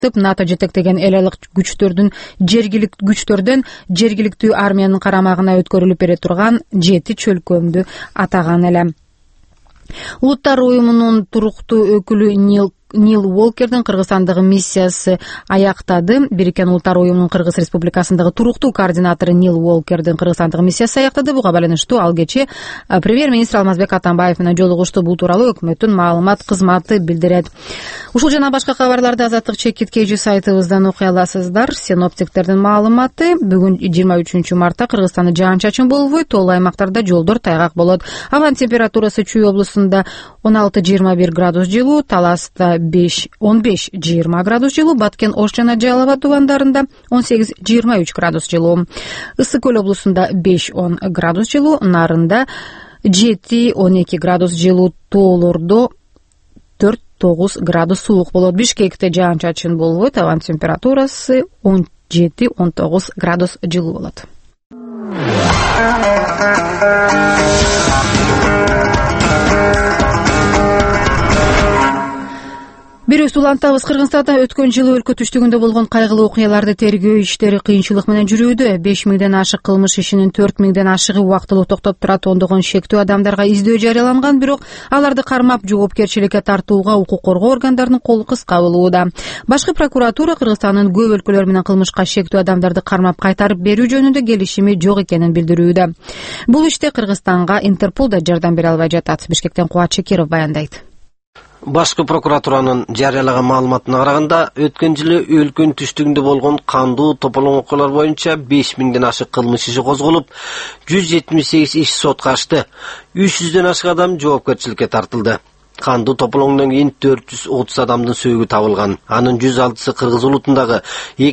НАТО жетектеген эл алык күчтөрдөн жергиликтүү армиянын карамагына өткөрүлүп бере турган 7 чөлкөмдү атаган эле. Улуттар уюмунун туруктуу өкүлү Нил Уолкердин Кыргызстандагы миссиясы аяктады. Бириккен Улуттар уюмунун Кыргыз Республикасындагы туруктуу координатору Нил Уолкердин Кыргызстандагы миссиясы аяктады. Буга байланыштуу ал кечээ премьер-министр Алмазбек Атамбаев менен жолугушту. Бул тууралуу өкмөттүн маалымат кызматы билдирет. Ушул жана башка кабарларды Азаттык чекит KG сайтыбыздан окуй аласыздар. Синоптиктердин маалыматы: бүгүн 23 мартта Кыргызстанда жаан-чачын болбойт, тоолуу аймактарда жолдор тайгак болот. Абанын температурасы Чүй облусунда 16-21 градус жылуу, Таласта 15-20 градус жылуу, Баткен, Ош жана Жалал Абад тубандарында 18-23 градус жылуу, Ысык Көл облусунда 5-10 градус жылуу, Нарында 7-12 градус жылуу, тоолордо 4-9 градус суук болот. Бишкекте жаан-чачын болбойт, абанын температурасы 17-19 градус жылуу болот. Бирөөбүз улантабыз. Кыргызстанда өткөн жылы өлкө түштүгүндө болгон кайгылуу окуяларды тергөө иштери кыйынчылык менен жүрүүдө. 5000ден ашык кылмыш ишинин 4000ден ашыгы убактылуу токтоп турат. Ондогон шектүү адамдарга издөө жарыяланган, бирок аларды кармап жоопкерчиликке тартууга укук коргоо органдарынын колу кыска болууда. Башкы прокуратура Кыргызстандын көп өлкөлөр менен кылмышка шектүү адамдарды кармап кайтарып берүү жөнүндө келишими жок экенин билдирүүдө. Бул иште Кыргызстанга Интерпол да жардам бере албай жатат. Бишкектен Кубат Чекиров баяндайт. Башкы прокуратуранын жарыялаган маалыматына караганда, өткөн жылы өлкөнүн түштүгүндө болгон кандуу тополоң окуялар боюнча 5000ден ашык кылмыш иши козголуп, 178 иш сотко ачты. 300дөн ашык адам жоопкерчиликке тартылды. Кандуу тополоңдон кийин 430 адамдын сөөгү табылган. Анын 106сы Кыргыз улутундагы,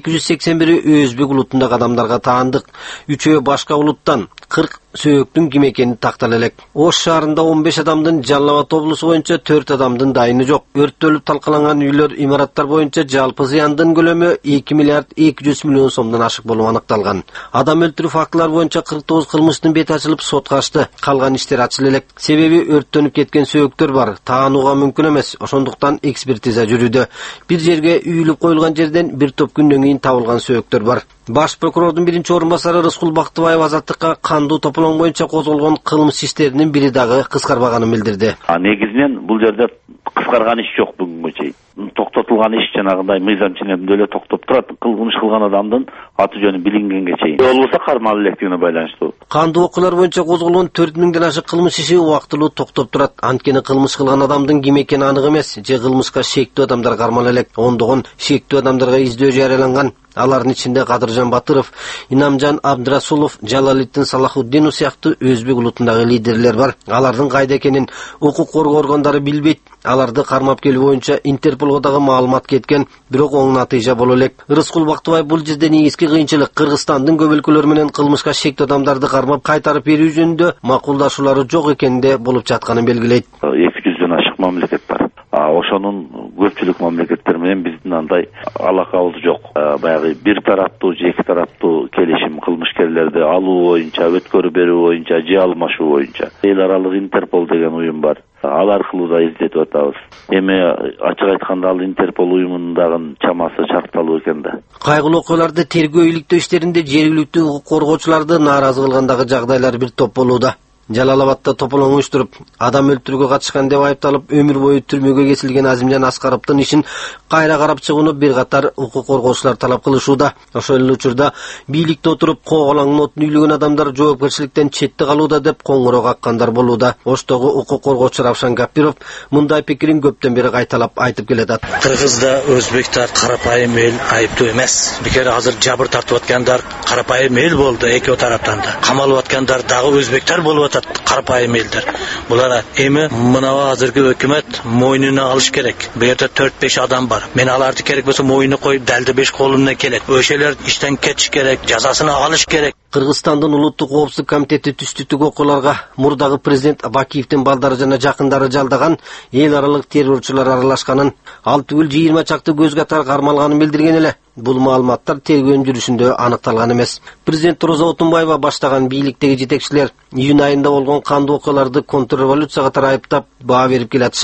281 Өзбек улутундагы адамдарга таандык. 3-өө башка улуттан, 40 сөөгүктүн ким экени тактала элек. Ош шаарында 15 адамдын, Жалал Абад облусу боюнча 4 адамдын дайыны жок. Өрттөлүп талкаланган үйлөр, имараттар боюнча жалпы зыяндын көлөмү 2 миллиард 200 миллион сомдон ашык болуп аныкталган. Адам өлтүрүү фактылары боюнча 49 кылмыштын бети ачылып сотко ачты. Калган иштер ачыла элек. Себеби өрттөнүп кеткен сөөгүктөр бар. Таанууга мүмкүн эмес. Ошондуктан экспертиза жүрүүдө. Бир жерге үйүлүп коюлган жерден бир топ күндөн кийин табылган сөөгүктөр бар. Баш прокурордун биринчи орун басары Рыскул Бактыбаев Азаттыкка кандуу тополоң боюнча козголгон кылмыш иштеринин бири дагы кыскарбаганын билдирди. Негизинен бул жерде кыскарган иш жок бүгүнгө чейин. Токтотулган иш жанагындай мыйзам ченемде эле токтоп турат. Кылмыш кылган адамдын аты жөнү билингенге чейин. Болбосо кармалып электигине байланыштуу. Кандуу окуялар боюнча козголгон 4000ден ашык кылмыш иши убактылуу токтоп турат. Анткени кылмыш кылган адамдын ким экени анык эмес, же кылмышка шектүү адамдар кармала элек. Ондогон шектүү адамдарга издөө жарыяланган. Алардын ичинде Кадыржан Батыров, Инамжан Абдрасулов, Жалалиттин Салахуддинов сыяктуу Өзбек улутундагы лидерлер бар. Алардын кайда экенин укук коргоо органдары билбейт. Аларды кармап келүү боюнча Интерполго дагы маалымат кеткен, бирок оң натыйжа боло элек. Рыскул Бактыбаев бул жерде негизги кыйынчылык Кыргызстандын көп өлкөлөр менен кылмышка шектүү адамдарды кармап кайтарып берүү жөнүндө макулдашуулары жок экенинде болуп жатканын белгилейт. 200дөн ашык мамлекет бар. Ошонун көпчүлүк мамлекеттер менен биздин андай алакабыз жок. Баягы бир тараптуу же эки тараптуу келишим кылмышкерлерди алуу боюнча, өткөрүп берүү боюнча, же алмашуу боюнча. Эл аралык Интерпол деген уюм бар. Ал аркылуу да издетип атабыз. Эми ачык айтканда ал Интерпол уюмундагы чамасы шартталуу экен да. Кайгылуу окуяларды тергөө иликтөө иштеринде жергиликтүү укук коргоочуларды нааразы кылгандагы жагдайлар бир топ болууда. Жалал Абадта тополоң уюштуруп, адам өлтүрүүгө катышкан деп айыпталып, өмүр бою түрмөгө кесилген Азимжан Аскаровдун ишин кайра карап чыгууну бир катар укук коргоочулар талап кылышууда. Ошол эле учурда бийликте отуруп кооголаңдын отун үйлөгөн адамдар жоопкерчиликтен четте калууда деп коңгуроо каккандар болууда. Оштогу укук коргоочу Равшан Гапиров мындай пикирин көптөн бери кайталап айтып келатат. Кыргызда өзбектер карапайым эл айыптуу эмес. Бекер азыр жабыр тартып аткандар карапайым эл болду эки тараптан да. Камалып аткандар дагы өзбектер болуп карапайым элдер. Булар эми мына азыркы өкмөт мойнуна алыш керек. Бу жерде 4-5 адам бар. Мен аларды керек болсо мойнуна коюп далды 5 колумна келет. Ошолор иштен кетиш керек, жазасын алыш керек. Кыргызстандын улуттук коопсуздук комитети түштүктүк окуяларга мурдагы президент Бакиевдин балдары жана жакындары жалдаган эл аралык террорчулар аралашканын, ал түгүл 20 чакты көз катар кармалганын билдирген эле. Бул маалыматтар тергөөнүн жүрүшүндө аныкталган эмес. Президент Роза Отунбаева баштаган бийликтеги жетекчилер июнь айында болгон кандуу окуяларды контрреволюцияга тарайыптап баа берип келатышат.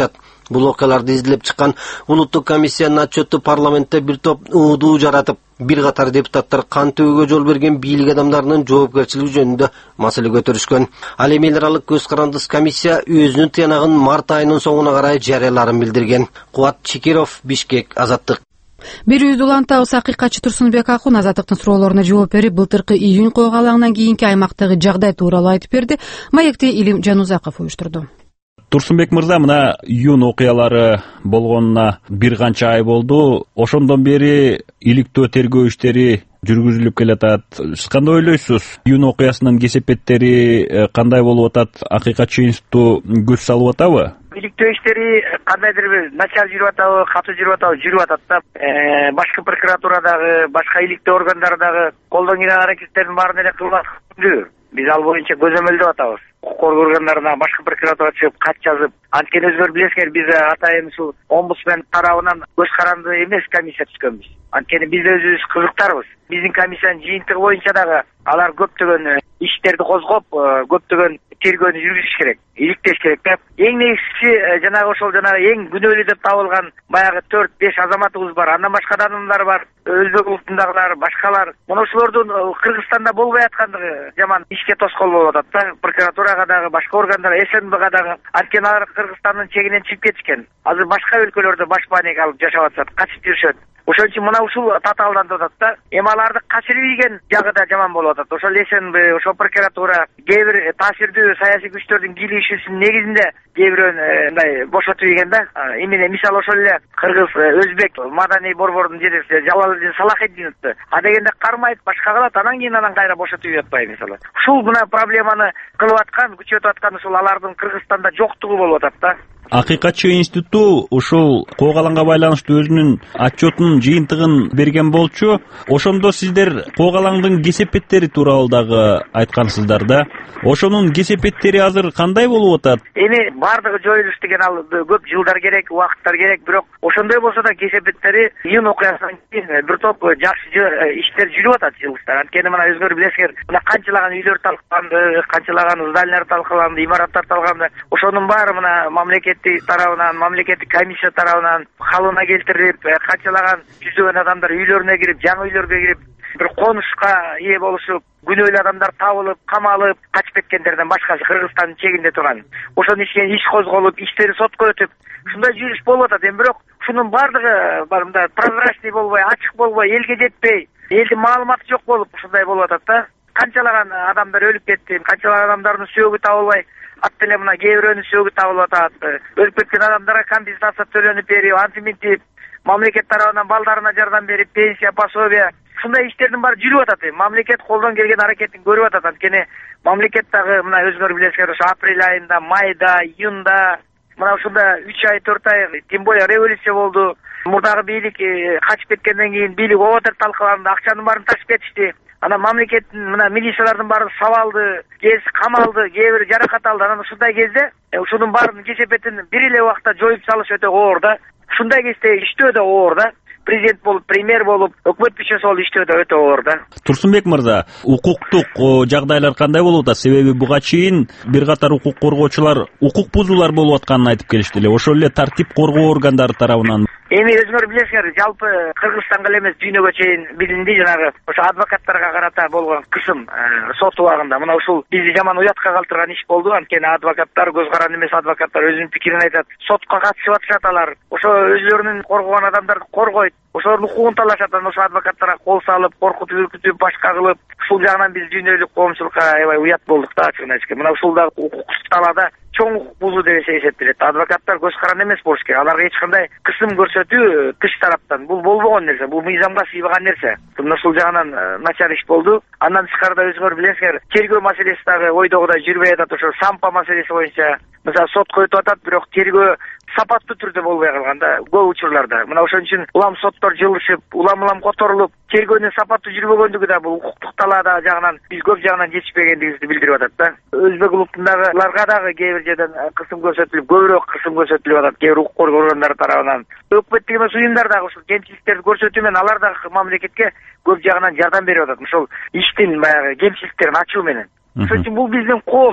Бул окуяларды изилеп чыккан улуттук комиссиянын отчету парламентте бир топ уудуу жаратып, бир катар депутаттар кан төгүүгө жол берген бийлик адамдарынын жоопкерчилиги жөнүндө маселе көтөрүшкөн. Ал эми эл аралык көз карандыс комиссия өзүнүн тыянагын март айынын соңуна карай жарыяларын билдирген. Кубат Чекиров, Бишкек, Азаттык. Бир улантабыз акыйкатчы Турсунбек Акун Азаттыктын суроолоруна жооп берип, былтыркы июнь койгалаңынан кийинки аймактагы жагдай тууралуу айтып берди. Маекти Илим Жанузаков уюштурду. Турсунбек мырза, мына июнь окуялары болгонуна бир канча ай болду. Ошондон бери иликтөө тергөө иштери жүргүзүлүп келатат. Сиз кандай ойлойсуз? Июнь окуясынын кесепеттери кандай болуп атат? Акыйкатчы институту көз салып атабы? Иликтөө иштери кандайдыр бир начал жүрүп атабы, катуу жүрүп атабы? Жүрүп атат да. Башкы прокуратурадагы, башка иликтөө органдардагы колдон келген аракеттердин баарын эле кылып аткан. Биз ал боюнча көзөмөлдөп атабыз. Укук коргоо органдарына башкы прокуратура чыгып кат жазып, анткени өзүңөр билесиңер, биз атайын ушул омбудсмен тарабынан көз каранды эмес комиссия түзгөнбүз. Анткени биз өзүбүз кызыктарбыз. Биздин комиссиянын жыйынтыгы боюнча дагы алар көптөгөн иштерди козгоп, көптөгөн тергөөнү жүргүзүш керек, иликтеш керек да. Эң негизгиси жанагы эң күнөөлүү деп табылган баягы 4-5 азаматыбыз бар. Андан башка да адамдар бар. Өзбек улутундагылар, башкалар. Мына ушулордун Кыргызстанда болбой аткандыгы жаман ишке тоскоол болуп атат да. Прокуратурага дагы, башка органдар, СНБга дагы. Анткени алар Кыргызстандын чегинен чыгып кетишкен. Азыр башка өлкөлөрдө баш баанек алып жашап атышат, качып жүрүшөт. Ошон үчүн мына ушул татаалдантып атат да. Эми аларды качырып жагы да жаман болуп атат. Ошол СНБ, ошол прокуратура, кээ бир таасирдүү саясий күчтөрдүн кийлигишүүсүнүн негизинде кээ бирөөн мындай бошотуп ийген да. Эмне мисалы ошол эле Кыргыз, Өзбек маданий борбордун жетекчиси Жалалдин Салахетдиновду адегенде кармайт, башка кылат, анан кийин кайра бошотуп ийип атпайбы мисалы. Ушул мына проблеманы кылып аткан, күчөтүп аткан ушул алардын Кыргызстанда жоктугу болуп атат да. Акыйкатчы институту ушул койгалаңга байланыштуу өзүнүн отчетунун жыйынтыгын берген болчу. Ошондо сиздер койгалаңдын кесепеттери тууралуу дагы айткансыздар да. Ошонун кесепеттери азыр кандай болуп атат? Эми бардыгы жоюлуш деген ал көп жылдар керек, убакыттар керек, бирок ошондой болсо да кесепеттери июнь окуясынан кийин бир топ жакшы иштер жүрүп атат жылыштар. Анткени мына өзүңөр билесиңер, мына канчалаган үйлөр талкаланды, канчалаган зданиялар талкаланды, имараттар талкаланды. Ошонун баары мына мамлекеттик тарабынан, мамлекеттик комиссия тарабынан калыбына келтирилип, канчалаган жүздөгөн адамдар үйлөрүнө кирип, жаңы үйлөргө кирип, бир конушка ээ болушуп, күнөөлүү адамдар табылып, камалып, качып кеткендерден башкасы Кыргызстандын чегинде турган. Ошонун ишине иш козголуп, иштери сотко өтүп, ушундай жүрүш болуп атат. Эми бирок ушунун бардыгы мындай прозрачный болбой, ачык болбой, элге жетпей, элдин маалыматы жок болуп ушундай болуп атат да. Канчалаган адамдар өлүп кетти, канчалаган адамдардын сөөгү табылбай, атты эле мына кээ бирөөнүн сөөгү табылып атат. Өлүп кеткен адамдарга компенсация төлөнүп берип, антиминтип, мамлекет тарабынан балдарына жардам берип, пенсия, пособие, ушундай иштердин баары жүрүп атат. Мамлекет колдон келген аракетин көрүп атат. Анткени мамлекет дагы мына өзүңөр билесиңер, ошо апрель айында, майда, июнда, мына ушунда 3 ай, 4 ай, тем более революция болду. Мурдагы бийлик качып кеткенден кийин бийлик обатыр талкаланды, акчанын баарын ташып кетишти. Анан мамлекеттин мына милициялардын баары сабалды, кээси камалды, кээ бир жаракат алды. Анан ушундай кезде ушунун баарынын кесепетин бир эле убакта жоюп салыш өтө оор да. Ушундай кезде иштөө да оор да. Президент болуп, премьер болуп, өкмөт мүчөсү болуп иштөө да өтө оор да. Турсунбек мырза, укуктук жагдайлар кандай болуп атат? Себеби буга чейин бир катар укук коргоочулар укук бузуулар болуп атканын айтып келишти эле. Ошол эле тартип коргоо органдары тарабынан. Эми өзүңөр билесиңер, жалпы Кыргызстанга эле эмес, дүйнөгө чейин билинди жанагы ошо адвокаттарга карата болгон кысым сот убагында. Мына ушул бизди жаман уятка калтырган иш болду. Анткени адвокаттар, көз каранды эмес адвокаттар өзүнүн пикирин айтат. Сотко катышып атышат алар. Ошо өзлөрүнүн коргогон адамдарды коргойт. Ошонун укугун талашат. Анан ошо адвокаттарга кол салып, коркутуп, үркүтүп, башка кылып, ушул жагынан биз дүйнөлүк коомчулукка аябай уят болдук да, ачыгын айтышка. Мына ушул да укук талаада чоң укук бузуу деп эсептелет. Адвокаттар көз каранды эмес болуш керек. Аларга эч кандай кысым көрсөтүү тыш тараптан бул болбогон нерсе, бул мыйзамга сыйбаган нерсе. Мына ушул жагынан начар иш болду. Андан тышкарыда өзүңөр билесиңер, тергөө маселеси дагы ойдогудай жүрбөй атат. Ошо сампа маселеси боюнча мисалы сотко өтүп атат, бирок тергөө сапаттуу түрдө болбой калган да көп учурларда. Мына ошон үчүн улам соттор жылышып, улам которулуп, тергөөнүн сапаттуу жүрбөгөндүгү да бул укуктук талаада жагынан биз көп жагынан жетишпегендигибизди билдирип атат да. Өзбек улутундагыларга дагы кээ бир жерден кысым көрсөтүлүп, көбүрөөк кысым көрсөтүлүп атат кээ бир укук коргоо органдары тарабынан. Өкмөттүк эмес уюмдар дагы ушул кемчиликтерди көрсөтүү менен алар дагы мамлекетке көп жагынан жардам берип атат. Ушул иштин баягы кемчиликтерин ачуу менен. Ошон үчүн бул биздин коом да.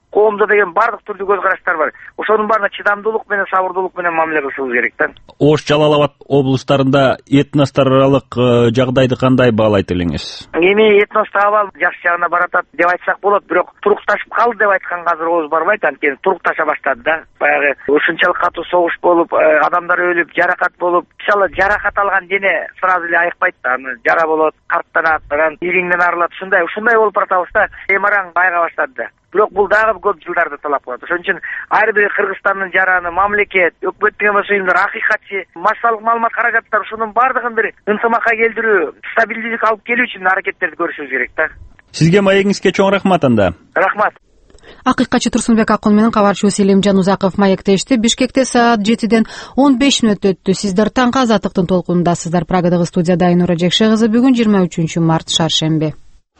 коомдо деген бардык түрдүү көз караштар бар. Ошонун баарына чыдамдуулук менен сабырдуулук менен мамиле кылышыбыз керек да. Ош, Жалал Абад облустарында этностар аралык жагдайды кандай баалайт элеңиз? Эми этностук абал жакшы жагына баратат деп айтсак болот, бирок турукташып калды деп айтканга азыр ооз барбайт, анткени турукташа баштады да. Баягы ушунчалык катуу согуш болуп, адамдар өлүп, жаракат болуп, мисалы жаракат алган дене сразу эле айыкпайт да, аны жара болот, карттанат, анан ириңден арылат, ушундай болуп баратабыз да, эмараң байга баштады да. Бирок бул дагы көп жылдарды талап кылат. Ошон үчүн ар бир Кыргызстандын жараны мамлекет, өкмөттүк эмес уюмдар, акыйкатчы, массалык маалымат каражаттар ушунун бардыгын бир ынтымакка келтирүү, стабилдүүлүк алып келүү үчүн аракеттерди көрүшүбүз керек да. Сизге маегиңизге чоң рахмат анда. Рахмат. Акыйкатчы Турсунбек Акун менен кабарчыбыз Селимжан Узаков маектешти. Бишкекте саат 7:15 өттү. Сиздер таңкы азаттыктын толкунундасыздар. Прагадагы студияда Айнура Жекше кызы. Бүгүн 23 март шаршемби.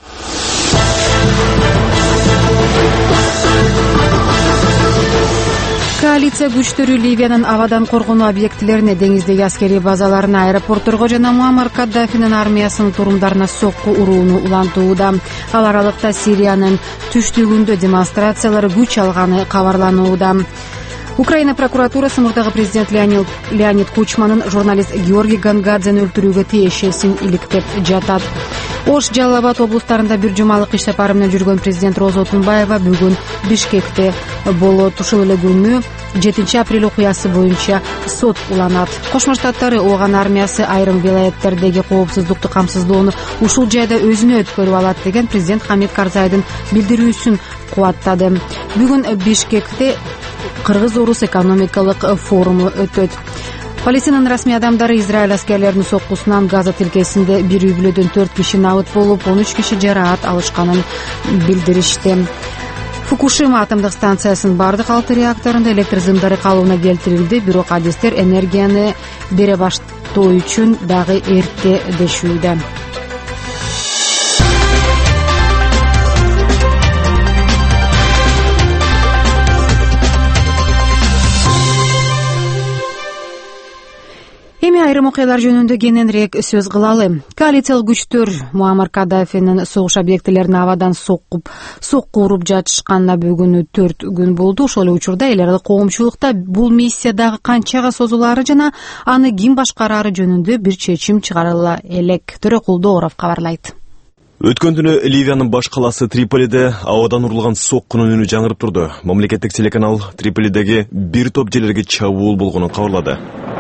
Коалиция күчтөрү Ливиянын абадан коргонуу объектилерине, деңиздеги аскерий базаларына, аэропортторго жана Муаммар Каддафинин армиясынын турумдарына сокку урууну улантууда. Ал аралыкта Сириянын түштүгүндө демонстрациялар күч алганы кабарланууда. Украина прокуратурасы мурдагы президент Леонид Кучманын журналист Георгий Гангадзени өлтүрүүгө тиешесин иликтеп жатат. Ош, Жалал Абад облустарында бир жумалык иш сапары менен жүргөн президент Роза Отунбаева бүгүн Бишкекте болот. Ушул эле күнү 7 апрель окуясы боюнча сот уланат. Кошмо Штаттар ООН армиясы айрым вилаяттердеги коопсуздукту камсыздоону ушул жайда өзүнө өткөрүп алат деген президент Хамид Карзайдын билдирүүсүн кубаттады. Бүгүн Бишкекте Кыргыз-Орус экономикалык форуму өтөт. Палестинанын расмий адамдары Израиль аскерлеринин соккусунан Газа тилкесинде бир үй бүлөдөн 4 киши набыт болуп, 13 киши жараат алышканын билдиришти. Фукушима атомдук станциясынын бардык 6 реакторунда электр зымдары калыбына келтирилди, бирок адистер энергияны бере баштоо үчүн дагы эрте дешүүдө. Эми айрым окуялар жөнүндө кененирээк сөз кылалы. Коалициялык күчтөр Муаммар Каддафинин согуш объектилерине абадан сокку уруп жатышканына бүгүн 4 күн болду. Ошол эле учурда эл аралык коомчулукта бул миссия дагы канчага созулаары жана аны ким башкараары жөнүндө бир чечим чыгарыла элек. Төрөкул Дооров кабарлайт. Өткөн түнү Ливиянын баш каласы Триполиде абадан урулган соккунун үнү жаңырып турду. Мамлекеттик телеканал Триполидеги бир топ жерлерге чабуул болгонун кабарлады.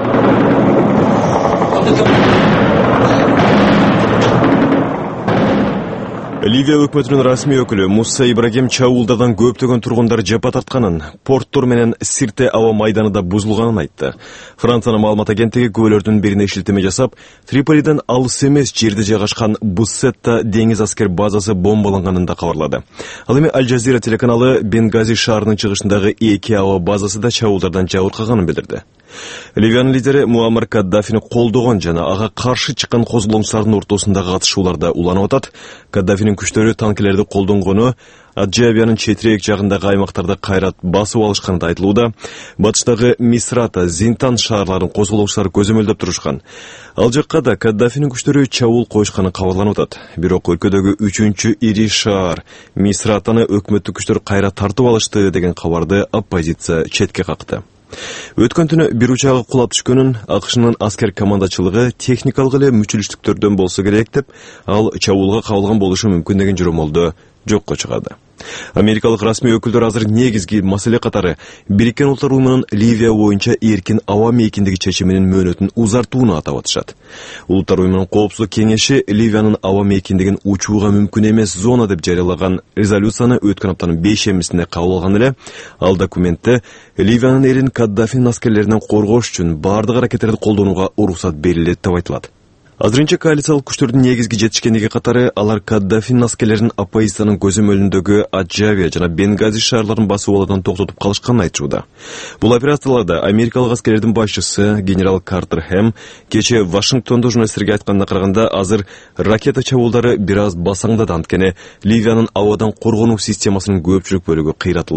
Ливия өкмөтүнүн расмий өкүлү Муса Ибрагим чабуулдардан көптөгөн тургундар жапа тартканын, порттор менен Сирте аба майданы да бузулганын айтты. Франциянын маалымат агенттиги күбөлөрдүн бирине шилтеме жасап, Триполиден алыс эмес жерде жайгашкан Буссетта деңиз аскер базасы бомбаланганын да кабарлады. Ал эми Аль Жазира телеканалы Бенгази шаарынын чыгышындагы 2 аба базасы да чабуулдардан жабыркаганын билдирди. Ливиянын лидери Муаммар Каддафини колдогон жана ага каршы чыккан козголоңчулардын ортосундагы катышууларда уланып атат. Каддафинин күчтөрү танкилерди колдонгону, Аджабиянын четирээк жагындагы аймактарда кайрат басып алышканы да айтылууда. Батыштагы Мисрата, Зинтан шаарларын козголоңчулар көзөмөлдөп турушкан. Ал жакка да Каддафинин күчтөрү чабуул коюшканы кабарланып атат. Бирок өлкөдөгү 3-чү ири шаар Мисратаны өкмөттүк күчтөр кайра тартып алышты деген кабарды оппозиция четке какты. Өткөн түнү бир учагы кулап түшкөнүн АКШнын аскер командачылыгы техникалык эле мүчүлүштүктөрдөн болсо керек деп, ал чабуулга кабылган болушу мүмкүн деген жоромолду жокко чыгарды. Америкалык расмий өкүлдөр азыр негизги маселе катары Бириккен Улуттар уюмунун Ливия боюнча эркин аба мейкиндиги чечиминин мөөнөтүн узартууну атап атышат. Улуттар уюмунун коопсуздук кеңеши Ливиянын аба мейкиндигин учууга мүмкүн эмес зона деп жарыялаган резолюцияны өткөн аптанын 5-шембисинде кабыл алган эле. Ал документте Ливиянын эрин Каддафинин аскерлеринен коргош үчүн бардык аракеттерди колдонууга уруксат берилет деп айтылат. Азырынча коалициялык күчтөрдүн негизги жетишкендиги катары алар Каддафинин аскерлерин оппозициянын көзөмөлүндөгү Аджавия жана Бенгази шаарларын басып алуудан токтотуп калышканын айтышууда. Бул операцияларда америкалык аскерлердин башчысы генерал Картер Хэм кече Вашингтондо журналисттерге айтканына караганда азыр ракета чабуулдары бир аз басаңдады, анткени Ливиянын абадан коргонуу системасынын көпчүлүк бөлүгү кыйратылды.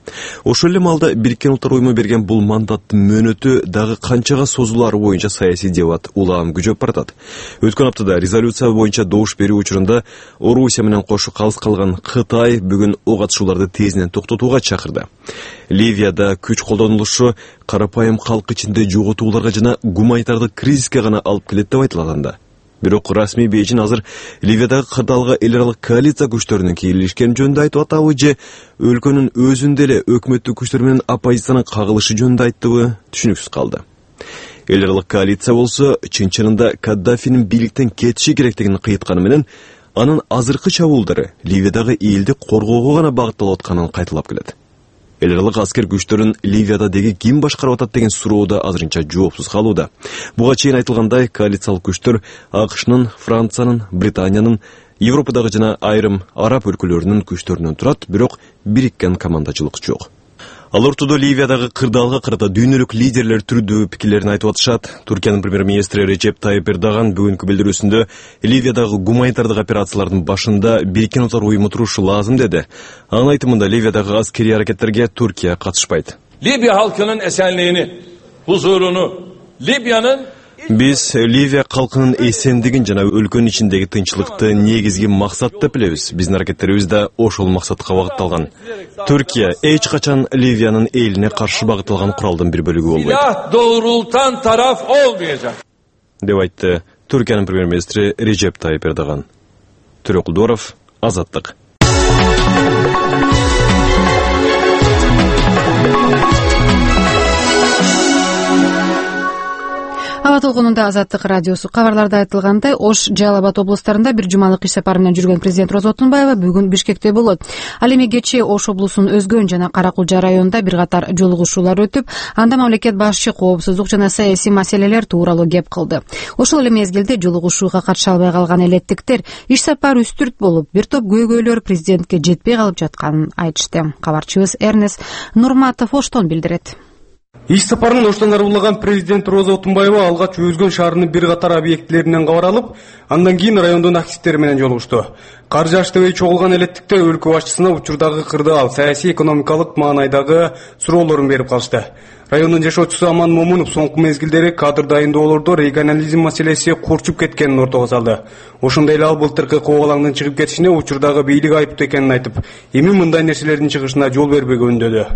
Ошол эле маалда Бириккен Улуттар Уюму берген бул мандаттын мөөнөтү дагы канчага созулаары боюнча саясий дебат улам күчөп баратат. Өткөн аптада резолюция боюнча добуш берүү учурунда Орусия менен кошу калыс калган Кытай бүгүн ок атышууларды тезинен токтотууга чакырды. Ливияда күч колдонулушу карапайым калк ичинде жоготууларга жана гуманитардык кризиске гана алып келет деп айтылганда. Бирок расмий Бейжин азыр Ливиядагы кырдаалга эл аралык коалиция күчтөрүнүн кийлишкени жөнүндө айтып атабы же өлкөнүн өзүндө эле өкмөттүк күчтөр менен оппозициянын кагылышы жөнүндө айттыбы түшүнүксүз калды. Эл аралык коалиция болсо чын-чынында Каддафинин бийликтен кетиши керектигин кыйытканы менен анын азыркы чабуулдары Ливиядагы элди коргоого гана багытталып атканын кайталап келет. Эл аралык аскер күчтөрүн Ливияда деги ким башкарып атат деген суроо да азырынча жоопсуз калууда. Буга чейин айтылгандай, коалициялык күчтөр АКШнын, Франциянын, Британиянын, Европадагы жана айрым араб өлкөлөрүнүн күчтөрүнөн турат, бирок бириккен командачылык жок. Ал ортодо Ливиядагы кырдаалга карата дүйнөлүк лидерлер түрдүү пикирлерин айтып атышат. Туркиянын премьер-министри Речеп Тайип Эрдоган бүгүнкү билдирүүсүндө Ливиядагы гуманитардык операциялардын башында Бириккен Улуттар Уюму турушу лазым деди. Анын айтымында Ливиядагы аскерий аракеттерге Туркия катышпайт. Ливия халкынын эсенлигини, huzurunu, Libya'nın Биз Ливия калкынын эсендигин жана өлкөнүн ичиндеги тынчылыкты негизги максат деп билебиз. Биздин аракеттерибиз да ошол максатка багытталган. Түркия эч качан Ливиянын элине каршы багытталган куралдын бир бөлүгү болбойт. Silah doğrultan taraf olmayacak. Деп айтты Түркиянын премьер-министри Режеп Тайип Эрдоган. Төрөкулдоров, Азаттык. Аба толкунунда Азаттык радиосу. Кабарларда айтылгандай, Ош, Жалал Абад облустарында бир жумалык иш сапары менен жүргөн президент Роза Отунбаева бүгүн Бишкекте болот. Ал эми кечээ Ош облусунун Өзгөн жана Каракулжа районунда бир катар жолугушуулар өтүп, анда мамлекет башчы коопсуздук жана саясий маселелер тууралуу кеп кылды. Ошол эле мезгилде жолугушууга катыша албай калган элеттиктер иш сапар үстүрт болуп, бир топ көйгөйлөр президентке жетпей калып жатканын айтышты. Кабарчыбыз Эрнес Нурматов Оштон билдирет. Иш сапарын Оштон арбулаган президент Роза Отунбаева алгач Өзгөн шаарынын бир катар объектилеринен кабар алып, андан кийин райондун активдери менен жолугушту. Кар жаштыбай чогулган элеттиктер өлкө башчысына учурдагы кырдаал, саясий экономикалык маанайдагы суроолорун берип калышты. Райондун жашоочусу Аман Момунов соңку мезгилдери кадр дайындоолордо регионализм маселеси курчуп кеткенин ортого салды. Ошондой эле ал былтыркы коогалаңдын чыгып кетишине учурдагы бийлик айыптуу экенин айтып, эми мындай нерселердин чыгышына жол бербөөгө үндөдү.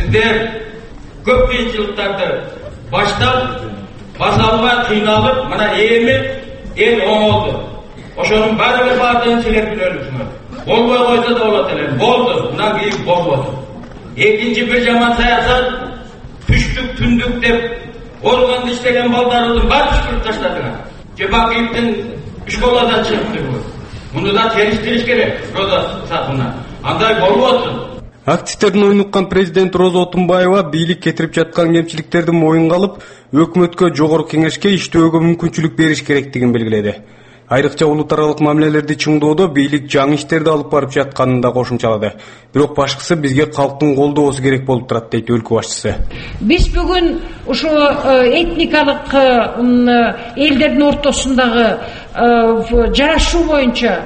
Көп кыйынчылыктарды баштап, басалга кыйналып, мына эми эл оңолду. Ошонун бардыгын силер билесиңер. Болбой койсо да болот эле. Болду, мына кийин болбоду. Экинчи бир жаман саясат, түштүк, түндүк деп органды иштеген балдардын баарын түшүрүп таштадыңар. Жебакиевдин школадан чыгыптыр бу. Муну да териштириш керек, Роза сатына. Андай болбосун. Активдердин оюн уккан президент Роза Отунбаева бийлик кетирип жаткан кемчиликтерди моюнга алып, өкмөткө жогорку кеңешке иштөөгө мүмкүнчүлүк бериш керектигин белгиледи. Айрыкча улут аралык мамилелерди чыңдоодо бийлик жаңы иштерди алып барып жатканын да кошумчалады. Бирок башкысы бизге калктын колдоосу керек болуп турат, дейт өлкө башчысы. Биз бүгүн ушу этникалык элдердин ортосундагы жарашуу боюнча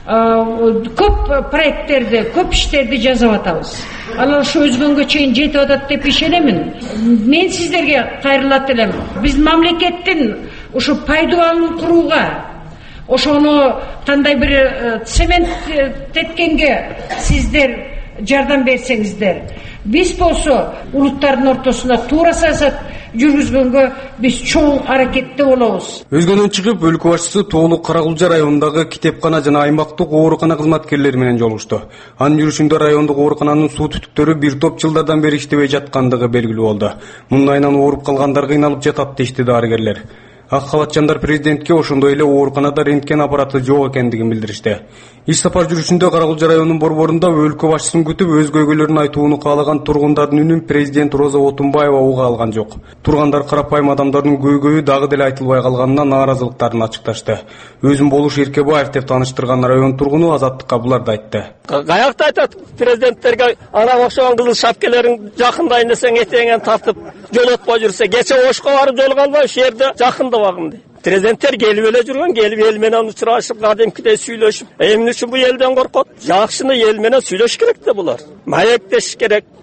көп проекттерди, көп иштерди жасап атабыз. Анан ушу Өзгөнгө чейин жетип атат деп ишенемин. Мен сиздерге кайрылат элем. Биз мамлекеттин ушу пайдубалын курууга, ошону кандай бир цемент теткенге сиздер жардам берсеңиздер, биз болсо улуттардын ортосунда туура саясат жүргүзгөнгө биз чоң аракетте болобуз. Өзгөнөн чыгып, өлкө башчысы Тоолук Каракулжа районундагы китепкана жана аймактык оорукана кызматкерлери менен жолугушту. Анын жүрүшүндө райондук оорукананын суу түтүктөрү бир топ жылдардан бери иштебей жаткандыгы белгилүү болду. Мунун айынан ооруп калгандар кыйналып жатат дешти дарыгерлер. Ак кабатчандар президентке ошондой эле ооруканада рентген аппараты жок экендигин билдиришти. Иш сапар жүрүшүндө Каракулжа районунун борборунда өлкө башчысын күтүп өз көйгөйлөрүн айтууну каалаган тургундардын үнүн президент Роза Отунбаева уга алган жок. Тургандар карапайым адамдардын көйгөйү дагы деле айтылбай калганына нааразылыктарын ачыкташты. Өзүм Болуш Эркебаев деп тааныштырган район тургуну Азаттыкка буларды айтты. Каякта айтат президенттерге ана окшогон кызыл шапкелерин жакындайын десең этеңен тартып жолотпой жүрсө, кече Ошко барып жолуганбай ушул жерде жакындабагым дейт. Президенттер келип эле жүргөн, келип эл менен учурашып, кадимкидей сүйлөшүп, эмне үчүн бу элден коркот? Жакшыны эл менен сүйлөш керек да булар. Маектеш керек.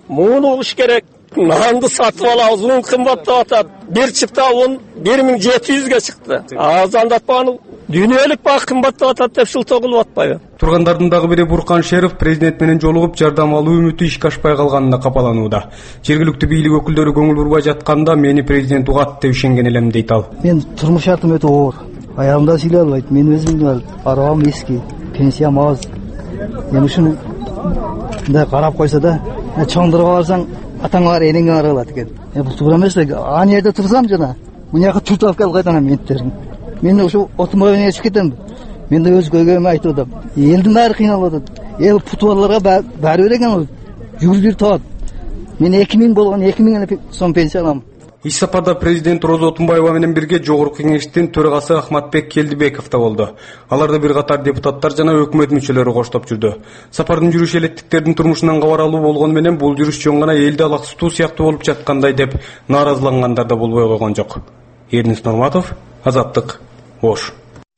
Муну болуш керек. Nandı satıp alabız, un kımbatta atat. Bir çıpta un 1700'ge çıktı. Azandatmanı dünyelik bak kımbatta atat dep şul togulup atpayбы. Тургандардын дагы бири Буркан Шеров президент менен жолугуп жардам алуу үмүтү ишке ашпай калганына капаланууда. Жергиликтүү бийлик өкүлдөрү көңүл бурбай жатканда мени президент угат деп ишенген элем дейт ал. Мен турмуш шартым өтө оор. Аягымда сыйлай албайт. Мен өзүм арабам эски, пенсиям аз. Мен ушуну мындай карап койсо да, чоңдуруп алсаң атаңар энеңе аралат экен. Бул туура эмес. Аны жерде турсам жана, мынаяка түртүп алып келип кайтанам менттерин. Мен ушу отумга менен чыгып кетем. Мен де өз көйгөйүмө айтып атам. Элдин баары кыйналып атат. Эл путубарларга баары бир экен, жүгүрүп табат. Мен 2000 болгон 2000 сом пенсия алам. Иш сапарда президент Роза Отунбаева менен бирге Жогорку Кеңештин төрагасы Ахматбек Келдибеков да болду. Аларда бир катар депутаттар жана өкмөт мүчөлөрү коштоп жүрдү. Сапардын жүрүшү элеттиктердин турмушунан кабар алуу болгону менен бул жүрүш жөн гана элди алаксытуу сыяктуу болуп жаткандай деп нааразылангандар да болбой койгон жок. Эрнис Нурматов, Азаттык, Ош.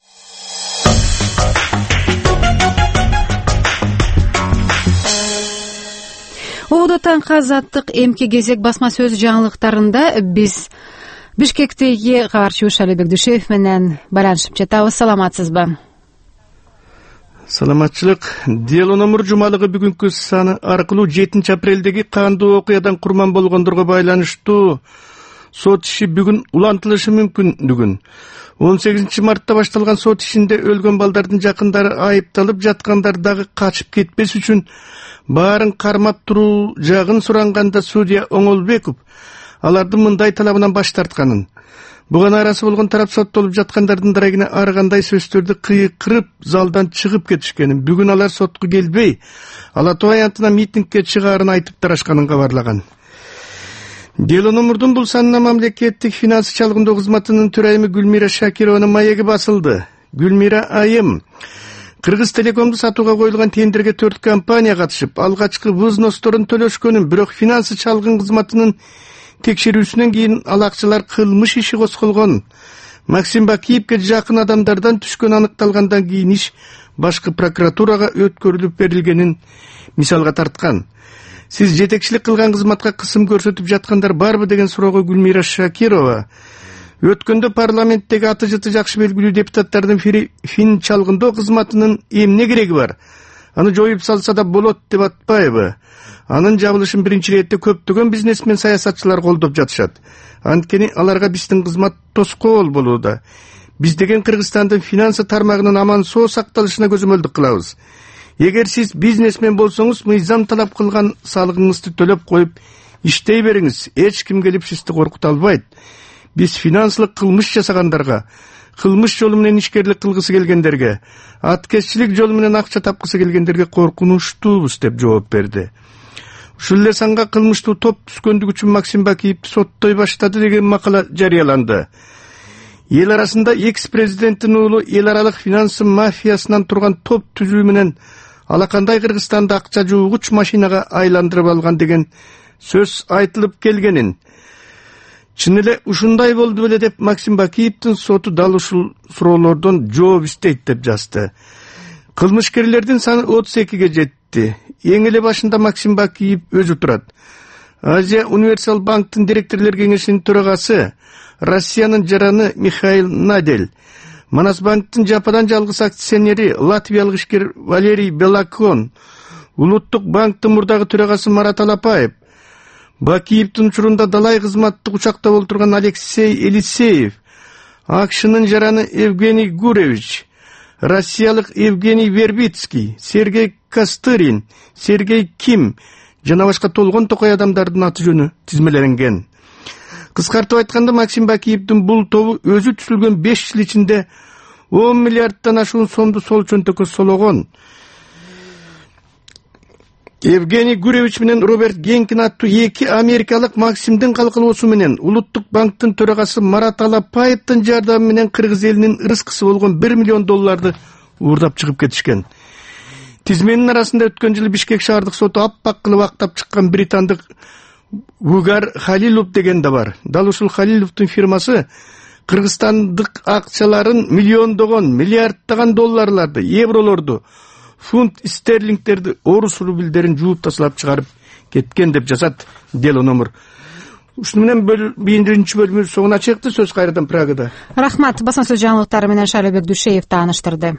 Оодо таңкы Азаттык эмки кезек басма сөз жаңылыктарында биз Бишкектеги кабарчыбыз Алибек Дүйшөев менен байланышып жатабыз. Саламатсызбы? Саламатчылык. Дело номер жумалыгы бүгүнкү саны аркылуу 7 апрелдеги кандуу окуядан курман болгондорго байланыштуу сот иши бүгүн улантылышы мүмкүндүгүн. 18 мартта башталган сот ишинде өлгөн балдардын жакындары айыпталып жаткандар дагы качып кетпес үчүн баарын кармап туруу жагын суранганда судья Оңолбеков алардын мындай талабынан баш тартканын. Буга нааразы болгон тарап соттолуп жаткандардын дарегине ар кандай сөздөрдү кыйкырып залдан чыгып кетишкенин, бүгүн алар сотко келбей, Ала Тоо аянтына митингге чыгаарын айтып тарашканын кабарлаган. Дело номердун бул санына мамлекеттик финансы чалгындоо кызматынын төрайымы Гүлмира Шакированын маеги басылды. Гүлмира айым, Кыргыз Телекомду сатууга коюлган тендерге 4 компания катышып, алгачкы взносторун төлөшкөнүн, бирок финансы чалгын кызматынын текшерүүсүнөн кийин ал акчалар кылмыш иши козголгон. Максим Бакиевке жакын адамдардан түшкөн аныкталгандан кийин иш башкы прокуратурага өткөрүлүп берилгенин мисалга тарткан. Сиз жетекчилик кылган кызматка кысым көрсөтүп жаткандар барбы деген суроого Гүлмира Шакирова өткөндө парламенттеги аты жыты жакшы белгилүү депутаттардын фин чалгындоо кызматынын эмне кереги бар? Аны жоюп салса да болот деп атпайбы? Анын жабылышын биринчи иретте көптөгөн бизнесмен саясатчылар колдоп жатышат. Анткени аларга биздин кызмат тоскоол болууда. Биз деген Кыргызстандын финансы тармагынын аман соо сакталышына көзөмөлдүк кылабыз. Эгер сиз бизнесмен болсоңуз, мыйзам талап кылган салыгыңызды төлөп коюп иштей бериңиз. Эч ким келип сизди коркута албайт. Биз финансылык кылмыш жасагандарга, кылмыш жолу менен ишкерлик кылгысы келгендерге, аткезчилик жолу менен акча тапкысы келгендерге коркунучтуубуз деп жооп берди. Ушул эле санга кылмыштуу топ түскөндүгү үчүн Максим Бакиевди соттой баштады деген макала жарыяланды. Эл арасында экс-президенттин уулу эл аралык финансы мафиясынан турган топ түзүү менен алакандай Кыргызстанды акча жуугуч машинага айландырып алган деген сөз айтылып келгенин, чын эле ушундай болду беле деп Максим Бакиевдин соту дал ушул суроолордон жооп издейт деп жазды. Кылмышкерлердин саны 32ге жетти. Эң эле башында Максим Бакиев өзү турат. Азия Универсал банктын директорлор кеңешинин төрагасы, Россиянын жараны Михаил Надель, Манас банктын жападан жалгыз акционери латвиялык ишкер Валерий Белакон, Улуттук банктын мурдагы төрагасы Марат Алапаев, Бакиевдин учурунда далай кызматтык учакта болтурган Алексей Елисеев, АКШнын жараны Евгений Гуревич, Россиялык Евгений Вербицкий, Сергей Костырин, Сергей Ким жана башка толгон токой адамдардын аты жөнү тизмеленген. Кыскартып айтканда, Максим Бакиевдин бул тобу өзү түзүлгөн 5 жыл ичинде 10 миллиарддан ашуун сомду сол чөнтөккө сологон. Евгений Гуревич менен Роберт Генкин аттуу 2 америкалык Максимдин калкалоосу менен Улуттук банктын төрагасы Марат Алапаевдин жардамы менен кыргыз элинин ырыскысы болгон $1 миллион уурдап чыгып кетишкен. Тизменин арасында өткөн жылы Бишкек шаардык соту аппак кылып актап чыккан британдык Вугар Халилов деген да бар. Дал ушул Халиловдун фирмасы Кыргызстандык акчаларын миллиондогон, миллиарддаган долларларды, евролорду, фунт стерлингтерди, орус рубльдерин жууп тасалап чыгарып кеткен деп жазат дело номер. Ушуну менен биринчи бөлүмүбүз соңуна чыкты. Сөз кайрадан Прагада. Рахмат. Басма сөз жаңылыктары менен Шайлебек Дүйшеев тааныштырды.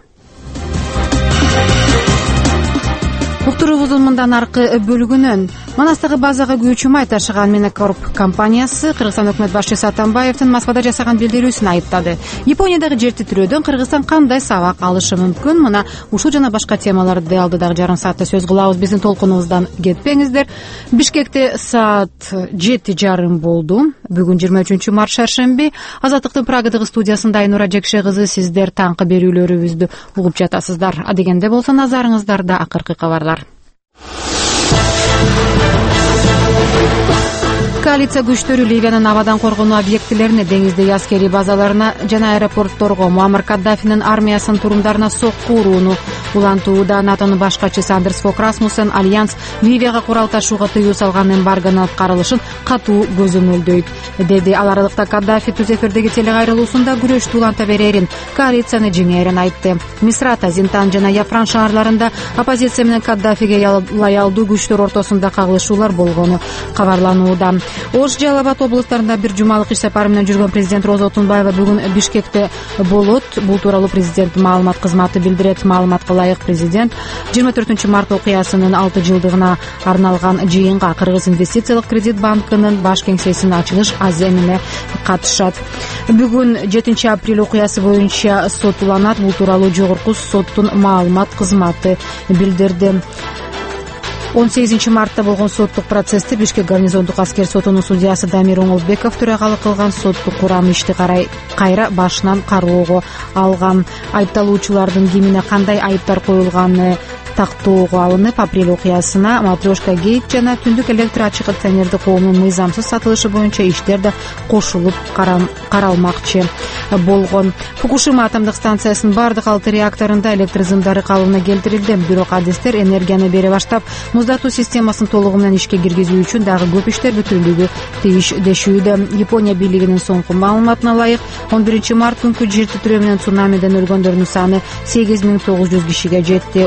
Уктуруубуздун мындан аркы бөлүгүнөн Манастагы базага күйүүчү май ташыган Минакорп компаниясы Кыргызстан өкмөт башчысы Атамбаевдин Москвада жасаган билдирүүсүн айыптады. Япониядагы жер титирөөдөн Кыргызстан кандай сабак алышы мүмкүн? Мына ушул жана башка темаларды алдыдагы жарым саатта сөз кылабыз. Биздин толкунубуздан кетпеңиздер. Бишкекте саат 7:30 болду. Бүгүн 23 март шаршемби. Азаттыктын Прагадагы студиясында Айнура Жекше кызы сиздер таңкы берүүлөрүбүздү угуп жатасыздар. Адегенде болсо назарыңыздарда акыркы кабарлар. Коалиция күчтөрү Ливиянын абадан коргонуу объектилерине, деңиздеги аскерий базаларына жана аэропортторго Муаммар Каддафинин армиясынын турумдарына сокку урууну улантууда. НАТОнун башкачысы Андерс Фок Расмуссен Альянс Ливияга курал ташууга тыюу салган эмбаргонун аткарылышын катуу көзөмөлдөйт деди. Ал аралыкта Каддафи түз эфирдеги телегайрылуусунда күрөштү уланта берерин, коалицияны жеңээрин айтты. Мисрата, Зинтан жана Яфран шаарларында оппозиция менен Каддафиге лоялдуу күчтөр ортосунда кагылышуулар болгону кабарланууда. Ош, Жалал-Абад облустарында бир жумалык иш сапары менен жүргөн президент Роза Тунбаева бүгүн Бишкекте болот. Бул тууралуу президент маалымат кызматы билдирет. Маалыматка ылайык президент 24 март окуясынын 6 жылдыгына арналган жыйынга Кыргыз инвестициялык кредит банкынын баш кеңсесинин ачылыш аземине катышат. Бүгүн 7 апрель окуясы боюнча сотуланат. Бул тууралуу жогорку соттун маалымат кызматы билдирди. 18 мартта болгон соттук процессти Бишкек гарнизондук аскер сотунун судьясы Дамир Оңолбеков төрагалык кылган. Соттук курам ишти кайра башынан кароого алган. Айыпталуучулардын кимине кандай айыптар коюлганы тактоого алынып, апрель окуясына Матрешка Гейт жана Түндүк электр ачык акционердик коомунун мыйзамсыз сатылышы боюнча иштер да кошулуп каралмакчы болгон. Фукушима атомдук станциясынын бардык 6 реакторунда электр зымдары калыбына келтирилди. Бирок адистер энергияны бере баштап, муздатуу системасын толугу менен ишке киргизүү үчүн дагы көп иштер бүтүрүлүгү тийиш дешүүдө. Япония бийлигинин соңку маалыматына ылайык 11 март күнкү жер титирөө менен цунамиден өлгөндөрдүн саны 8900 кишиге жетти.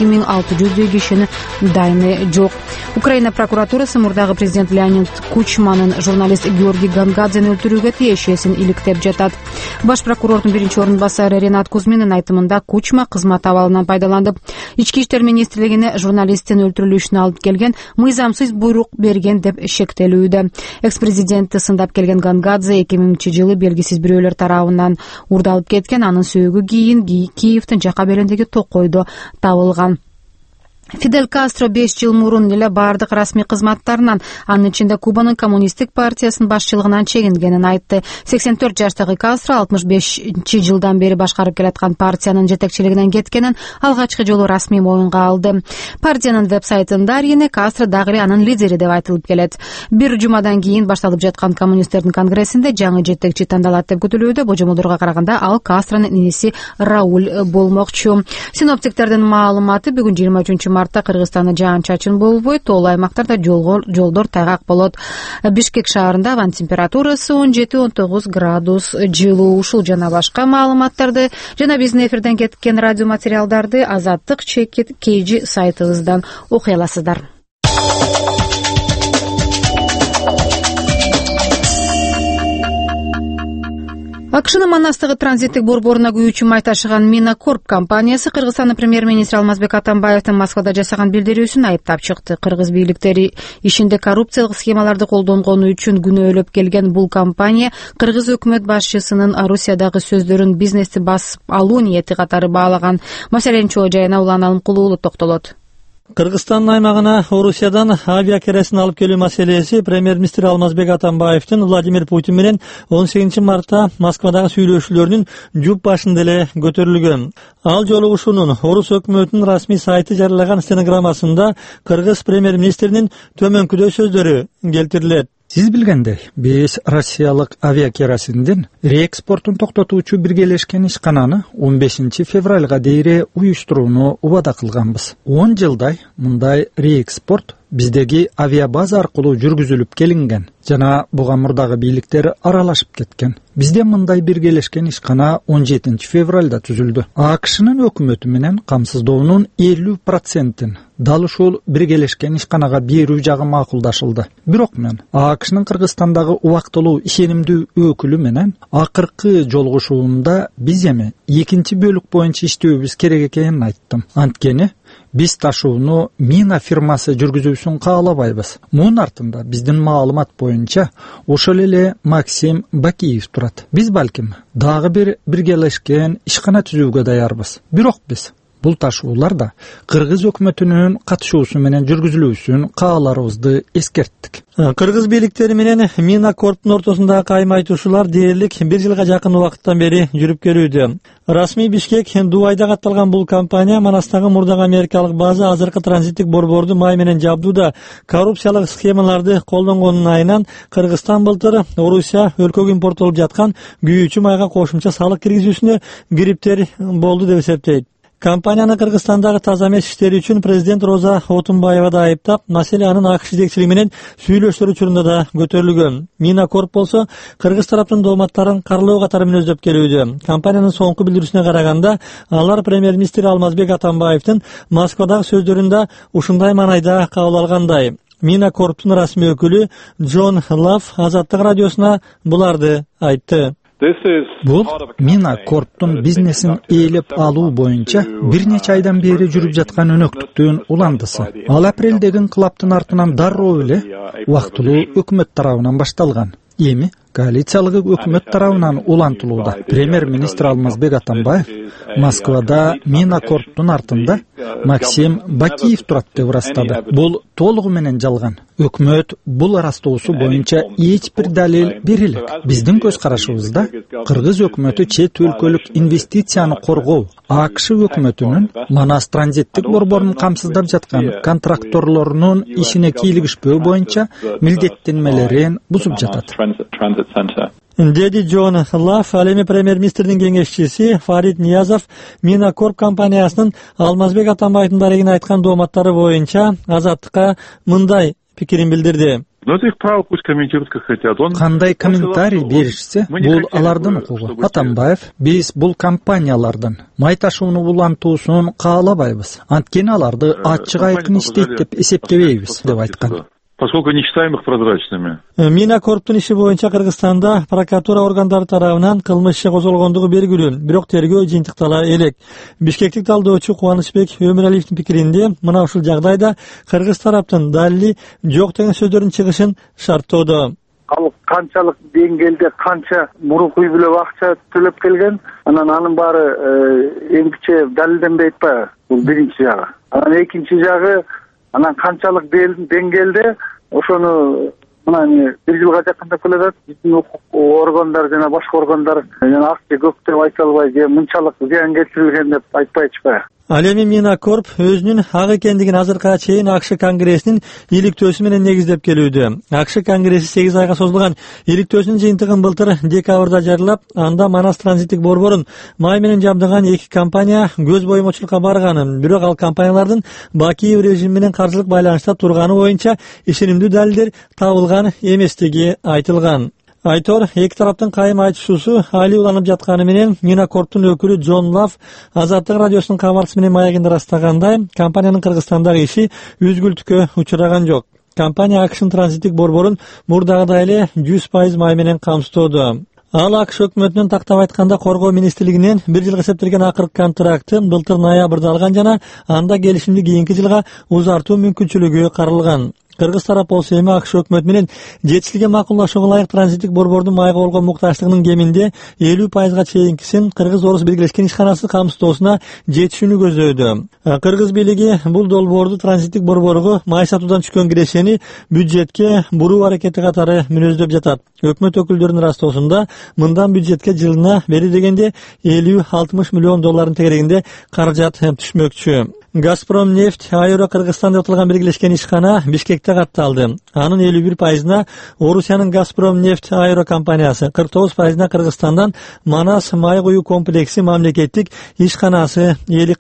12600 кишинин дайыны жок. Украина прокуратурасы мурдагы президент Леонид Кучманын журналист Георгий Гангадзени өлтүрүүгө тиешесин иликтеп жатат. Баш прокурордун биринчи орун басары Ренат Кузьминин айтымында Кучма кызмат абалынан пайдаланып, Ички иштер министрлигине журналисттин өлтүрүлүшүнө алып келген мыйзамсыз буйрук берген деп шектелүүдө. Экс-президентти сындап келген Гангадзе 2000-жылы белгисиз бирөөлөр тарабынан урдалып кеткен. Анын сөөгү кийин Киевдин жака белиндеги токойдо табылган. Фидель Кастро 5 жыл мурун эле бардык расмий кызматтарынан, анын ичинде Кубанын коммунисттик партиясынын башчылыгынан чегингенин айтты. 84 жаштагы Кастро 65 жылдан бери башкарып келаткан партиянын жетекчилигинен кеткенин алгачкы жолу расмий моюнга алды. Партиянын веб-сайтында арийне Кастро дагы эле анын лидери деп айтылып келет. Бир жумадан кийин башталып жаткан коммунисттердин конгрессинде жаңы жетекчи тандалат деп күтүлүүдө. Божомолдорго караганда ал Кастронун иниси Рауль болмокчу. Синоптиктердин маалыматы бүгүн 23 мартта Кыргызстанда жаан-чачын болбойт, тоолуу аймактарда жолдор тайгак болот. Бишкек шаарында абанын температурасы 17-19 градус жылуу. Ушул жана башка маалыматтарды жана биздин эфирден кеткен радио материалдарды Азаттык KG сайтыбыздан окуй аласыздар. АКШнын Манастагы транзиттик борборуна күйүүчү май ташыган Минакорп компаниясы Кыргызстандын премьер-министри Алмазбек Атамбаевдин Москвада жасаган билдирүүсүн айыптап чыкты. Кыргыз бийликтери ишинде коррупциялык схемаларды колдонгону үчүн күнөөлөп келген бул компания Кыргыз өкмөт башчысынын Орусиядагы сөздөрүн бизнести басып алуу ниети катары баалаган. Маселенин чоо жайына Улан Алымкулуу токтолот. Кыргызстандын аймагына Орусиядан авиакересин алып келүү маселеси премьер-министр Алмазбек Атамбаевдин Владимир Путин менен 18 мартта Москвадагы сүйлөшүүлөрүнүн жуп башында эле көтөрүлгөн. Ал жолу ушунун Орус өкмөтүнүн расмий сайты жарыялаган стенограммасында Кыргыз премьер-министринин төмөнкүдөй сөздөрү келтирилет. Сиз билгендей, биз Россиялык авиакеросиндин реэкспортун токтотуучу биргелешкен ишкананы 15 февралга дейре уюштурууну убада кылганбыз. 10 жылдай мындай реэкспорт биздеги авиабаза аркылуу жүргүзүлүп келинген жана буга мурдагы бийликтер аралашып кеткен. Бизде мындай биргелешкен ишкана 17 февралда түзүлдү. АКШнын өкмөтү менен камсыздоонун 50%-ин дал ушул биргелешкен ишканага берүү жагы макулдашылды. Бирок мен АКШнын Кыргызстандагы убактылуу ишенимдүү өкүлү менен акыркы жолугушуумда биз эми экинчи бөлүк боюнча иштөөбүз керек экенин айттым. Анткени биз ташууну Мина фирмасы жүргүзүүсүн каалабайбыз. Мунун артында биздин маалымат боюнча ошол эле Максим Бакиев турат. Биз балким дагы бир биргелешкен ишкана түзүүгө даярбыз. Бирок биз бул ташууларда кыргыз өкмөтүнүн катышуусу менен жүргүзүлүүсүн кааларыбызды эскерттик. Кыргыз бийликтери менен Мина Корптун ортосундагы кайма айтышуулар дээрлик 1 жылга жакын убакыттан бери жүрүп келүүдө. Расмий Бишкек Дубайда катталган бул компания Манастагы мурдагы америкалык база азыркы транзиттик борборду май менен жабдууда коррупциялык схемаларды колдонгонун айынан Кыргызстан былтыр Орусия өлкөгө импорттолуп жаткан күйүүчү майга кошумча салык киргизүүсүнө кириптер болду деп эсептейт. Компанияны Кыргызстандагы таза эмес иштери үчүн президент Роза Отунбаева да айыптап, маселе анын АКШ жетекчилиги менен сүйлөшүүлөр учурунда да көтөрүлгөн. Мина Корп болсо кыргыз тараптын дооматтарын карлоо катары мүнөздөп келүүдө. Компаниянын соңку билдирүүсүнө караганда, алар премьер-министр Алмазбек Атамбаевдин Москвадагы сөздөрүндө ушундай маанайда кабыл алгандай. Мина Корптун расмий өкүлү Джон Лав Азаттык радиосуна буларды айтты. Бул Мина Корптун бизнесин ээлеп алуу боюнча бир нече айдан бери жүрүп жаткан өнөктүктүн уландысы. Ал апрелдеги инкылаптын артынан дароо эле убактылуу өкмөт тарабынан башталган. Эми коалициялык өкмөт тарабынан улантылууда. Премьер-министр Алмазбек Атамбаев Москвада Мина Корптун артында Максим Бакиев турат деп ырастады. Бул толугу менен жалган. Өкмөт бул ырастоосу боюнча эч бир далил бере элек. Биздин көз карашыбызда кыргыз өкмөтү чет өлкөлүк инвестицияны коргоо, АКШ өкмөтүнүн Манас транзиттик борборун камсыздап жаткан контракторлорунун ишине кийлигишпөө боюнча милдеттенмелерин бузуп жатат. Деди Джон Лав, ал эми премьер-министрдин кеңешчиси Фарид Ниязов Мина Корп компаниясынын Алмазбек Атамбаевдин дарегине айткан дооматтары боюнча Азаттыкка мындай пикирин билдирди. Кандай комментарий беришсе, бул алардын укугу. Атамбаев, биз бул компаниялардын май ташууну улантуусун каалабайбыз. Анткени аларды ачык айкын иштейт деп эсептебейбиз деп айткан. Поскольку не считаем их прозрачными. Мина Корптун иши боюнча Кыргызстанда прокуратура органдары тарабынан кылмыш иши козголгондугу белгилүү, бирок тергөө жыйынтыктала элек. Бишкектик талдоочу Кубанычбек Өмүралиевдин пикиринде, мына ушул жагдайда кыргыз тараптын далили жок деген сөздөрдүн чыгышын шарттоодо. Ал канчалык деңгээлде канча мурукуй билеп акча төлөп келген, анын баары эңгиче далилденбей атпайбы? Бул биринчи жагы. Анан экинчи жагы анан канчалык деңгээлде ошону мына 1 жылга жакындап келатат. Биздин укук органдар жана башка органдар жана акча көп деп айта албай, же мынчалык зыян келтирилген деп айтпай атышпайбы? Ал эми Мина Корп өзүнүн ак экендигин азыркыга чейин АКШ конгрессинин иликтөөсү менен негиздеп келүүдө. АКШ конгресси 8 айга созулган иликтөөсүнүн жыйынтыгын былтыр декабрда жарыялап, анда Манас транзиттик борборун май менен жабдыган 2 компания көз боюмочулукка барганын, бирок ал компаниялардын Бакиев режими менен каржылык байланышта турганы боюнча ишенимдүү далилдер табылган эместиги айтылган. Айтор, эки тараптын кайым айтышуусу али уланып жатканы менен Мина Корптун өкүлү Джон Лав Азаттык радиосунун кабарчысы менен маегинде ырастагандай, компаниянын Кыргызстандагы иши үзгүлтүккө учураган жок. Компания АКШнын транзиттик борборун мурдагыдай эле 100% май менен камсыздоодо. Ал АКШ өкмөтүнүн тактап айтканда коргоо министрлигинен 1 жылга эсептелген акыркы контракты былтыр ноябрда алган жана анда келишимди кийинки жылга узартуу мүмкүнчүлүгү каралган. Кыргыз тарап болсо эми АКШ өкмөтү менен жетишилген макулдашууга ылайык транзиттик борбордун майга болгон муктаждыгынын кеминде 50%га чейинкисин кыргыз-орус биргелешкен ишканасы камсыздоосуна жетишүүнү көздөдү. Кыргыз бийлиги бул долбоорду транзиттик борборго май сатуудан түшкөн кирешени бюджетке буруу аракети катары мүнөздөп жатат. Өкмөт өкүлдөрүнүн ырастоосунда мындан бюджетке жылына бери дегенде 50-60 миллион долларын тегерегинде каражат түшмөкчү. Газпром нефть Айро Кыргызстанда отулган биргелешкен ишкана Бишкекте катталды. Анын 51%-на Орусиянын Газпром нефть Айро компаниясы, 49%-на Кыргызстандан Манас май куюу комплекси мамлекеттик ишканасы ээлик кылат.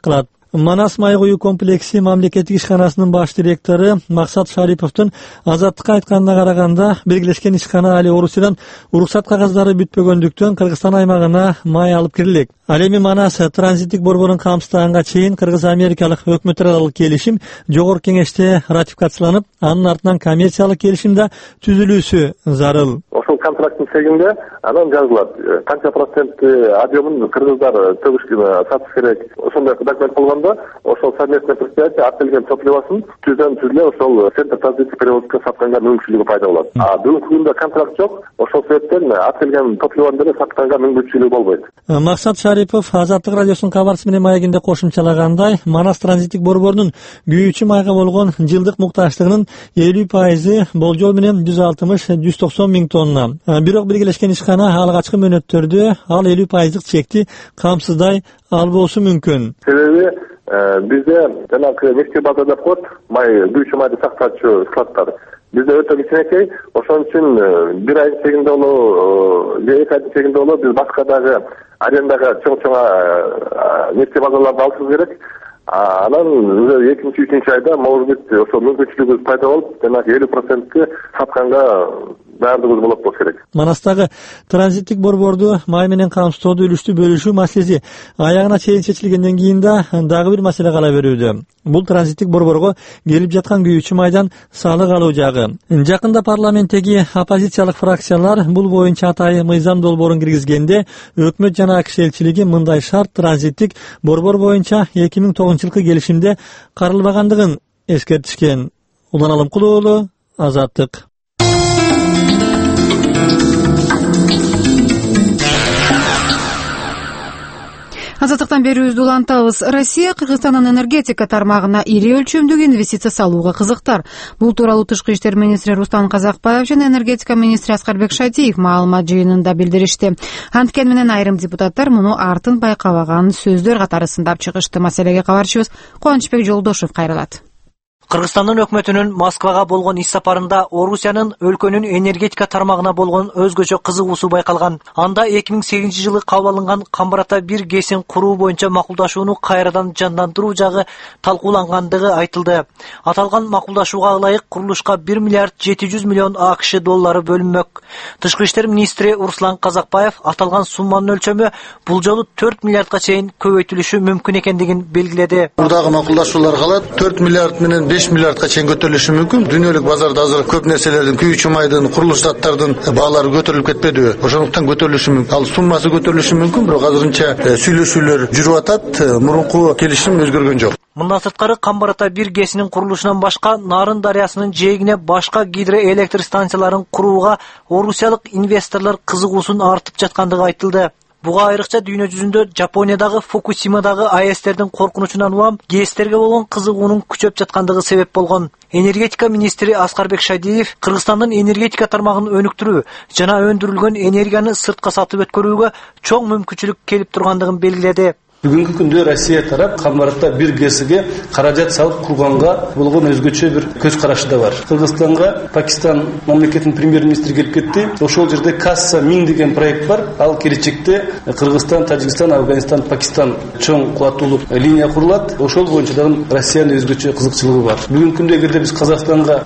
Манас май куюу комплекси мамлекеттик ишканасынын баш директору Максат Шариповдун Азаттыкка айтканына караганда, белгилешкен ишкана али Орусиядан уруксат кагаздары бүтпөгөндүктөн Кыргызстан аймагына май алып кирилет. Ал эми Манас транзиттик борборун камсыздаганга чейин кыргыз-америкалык өкмөт аралык келишим жогорку кеңеште ратификацияланып, анын артынан коммерциялык келишим да түзүлүүсү зарыл. Ошол контракттын чегинде анан жазылат. Канча процент объемун кыргыздар сатыш керек. Ошондой документ болгондо, ошол совместный предприятие артелген топливосын түздөн эле ошол центр транзиттик перевозка сатканга мүмкүнчүлүгү пайда болот. Бүгүнкү күндө контракт жок. Ошол себептен артелген топливону деле сатканга мүмкүнчүлүгү болбойт. Максат Шарипов Азаттык радиосунун кабарчысы менен маегинде кошумчалагандай, Манас транзиттик борборунун күйүүчү майга болгон жылдык муктаждыгынын 50% болжол менен 160-190 миң тонна. Бирок белгилешкен ишкана алгачкы мөөнөттөрдө ал 50% чекти камсыздай албоосу мүмкүн. Себеби бизде жанагы нефть база деп коет, май күйүүчү майды сактоочу складдар. Бизде өтө кичинекей, ошон үчүн бир айдын чегинде болобу, же 2 айдын чегинде болобу, биз башка дагы арендага чоң нефть базаларды алышыбыз керек. Анан 2-3 айда может быть ошол мүмкүнчүлүгүбүз пайда болуп, жанагы 50%ты сатканга даярдыгыбыз болот болуш керек. Манастагы транзиттик борборду май менен камсыздоодо үлүштү бөлүшүү маселеси аягына чейин чечилгенден кийин дагы бир маселе кала берүүдө. Бул транзиттик борборго келип жаткан күйүүчү майдан салык алуу жагы. Жакында парламенттеги оппозициялык фракциялар бул боюнча атайын мыйзам долбоорун киргизгенде, өкмөт жана АКШ элчилиги мындай шарт транзиттик борбор боюнча 2009-жылкы келишимде каралбагандыгын эскертишкен. Улан Алымкулуу уулу, Азаттык. Азаттыктан берүүбүздү улантабыз. Россия Кыргызстандын энергетика тармагына ири өлчөмдөгү инвестиция салууга кызыктар. Бул тууралуу Тышкы иштер министри Рустам Казакбаев жана энергетика министри Аскарбек Шадиев маалымат жыйынында билдиришти. Анткени менен айрым депутаттар муну артын байкабаган сөздөр катары сындап чыгышты. Маселеге кабарчыбыз Кубанычбек Жолдошев кайрылат. Кыргызстандын өкмөтүнүн Москвага болгон иш сапарында Орусиянын өлкөнүн энергетика тармагына болгон өзгөчө кызыгуусу байкалган. Анда 2008-жылы кабыл алынган Камбарата 1 ГЭСин куруу боюнча макулдашууну кайрадан жандандыруу жагы талкуулангандыгы айтылды. Аталган макулдашууга ылайык курулушка 1 миллиард 700 миллион АКШ доллары бөлүнмөк. Тышкы иштер министри Руслан Казакбаев аталган сумманын өлчөмү бул жолу 4 миллиардга чейин көбөйтүлүшү мүмкүн экендигин белгиледи. Мурдагы макулдашуулар калат 4 миллиард менен 5 миллиардга чейин көтөрүлүшү мүмкүн. Дүйнөлүк базарда азыр көп нерселердин, күйүүчү майдын, курулуш заттардын баалары көтөрүлүп кетпедиби? Ошондуктан көтөрүлүшү мүмкүн. Ал суммасы көтөрүлүшү мүмкүн, бирок азырынча сүйлөшүүлөр жүрүп атат. Мурунку келишим өзгөргөн жок. Мындан сырткары Камбарата 1 ГЭСинин курулушунан башка Нарын дарыясынын жээгине башка гидроэлектр станцияларын курууга орусиялык инвесторлор кызыгуусун артып жаткандыгы айтылды. Буга айрыкча дүйнө жүзүндө Жапониядагы Фукусимадагы АЭСтердин коркунучунан улам ГЭСтерге болгон кызыгуунун күчөп жаткандыгы себеп болгон. Энергетика министри Аскарбек Шадиев Кыргызстандын энергетика тармагын өнүктүрүү жана өндүрүлгөн энергияны сыртка сатып өткөрүүгө чоң мүмкүнчүлүк келип тургандыгын белгиледи. Бүгүнкү күндө Россия тарап Камбарата 1 ГЭСиге каражат салып курганга болгон өзгөчө бир көз карашы да бар. Кыргызстанга Пакистан мамлекетинин премьер-министри келип кетти. Ошол жерде Касса 1000 деген проект бар. Ал келечекте Кыргызстан, Тажикстан, Афганистан, Пакистан чоң кубаттуулук линия курулат. Ошол боюнча дагы Россиянын өзгөчө кызыкчылыгы бар. Бүгүнкү күндө эгерде биз Казакстанга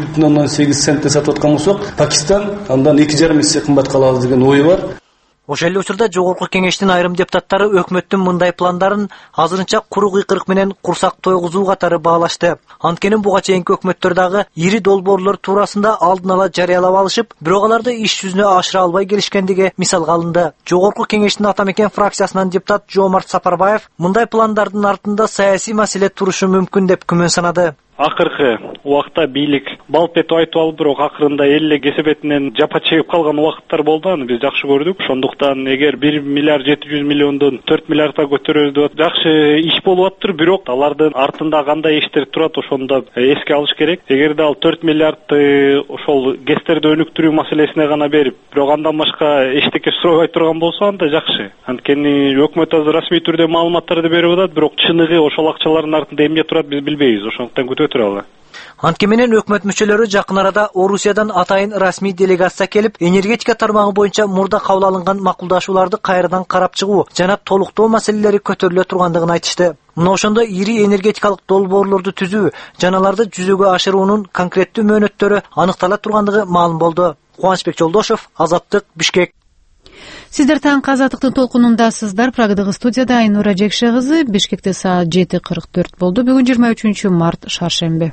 2,8 центте сатып аткан болсок, Пакистан андан 2,5 эсе кымбат калабыз деген ой бар. Ошол эле учурда жогорку кеңештин айрым депутаттары өкмөттүн мындай пландарын азырынча куру кыйкырык менен курсак тойгузуу катары баалашты. Анткени буга чейинки өкмөттөр дагы ири долбоорлор туурасында алдын ала жарыялап алышып, бирок аларды иш жүзүнө ашыра албай келишкендиги мисалга алынды. Жогорку кеңештин Атамекен фракциясынан депутат Жомарт Сапарбаев мындай пландардын артында саясий маселе турушу мүмкүн деп күмөн санады. Акыркы убакта бийлик балпет айтып алып, бирок акырында эле кесепетинен жапа чегип калган убакыттар болду. Аны биз жакшы көрдүк. Ошондуктан эгер 1 миллиард 700 миллиондон 4 миллиардга көтөрөбүз деп жакшы иш болуп атыптыр, бирок алардын артында кандай иштер турат, ошондо эске алыш керек. Эгерде ал 4 миллиардты ошол гестерди өнүктүрүү маселесине гана берип, бирок андан башка эчтеке сурабай турган болсо, анда жакшы. Анткени өкмөт азыр расмий түрдө маалыматтарды берип атат, бирок чыныгы ошол акчалардын артында эмне турат биз билбейбиз. Ошондуктан күтүп көтөрө алган. Анткени менен өкмөт мүчөлөрү жакын арада Орусиядан атайын расмий делегация келип, энергетика тармагы боюнча мурда кабыл алынган макулдашууларды кайрадан карап чыгуу жана толуктоо маселелери көтөрүлө тургандыгын айтышты. Мына ошондо ири энергетикалык долбоорлорду түзүү жана аларды жүзөгө ашыруунун конкреттүү мөөнөттөрү аныктала тургандыгы маалым болду. Кубанычбек Жолдошов, Азаттык, Бишкек. Сиздер таңкы Азаттыктын толкунундасыздар. Прагадагы студияда Айнура Жекше кызы. Бишкекте саат 7:44 болду. Бүгүн 23 март шаршемби.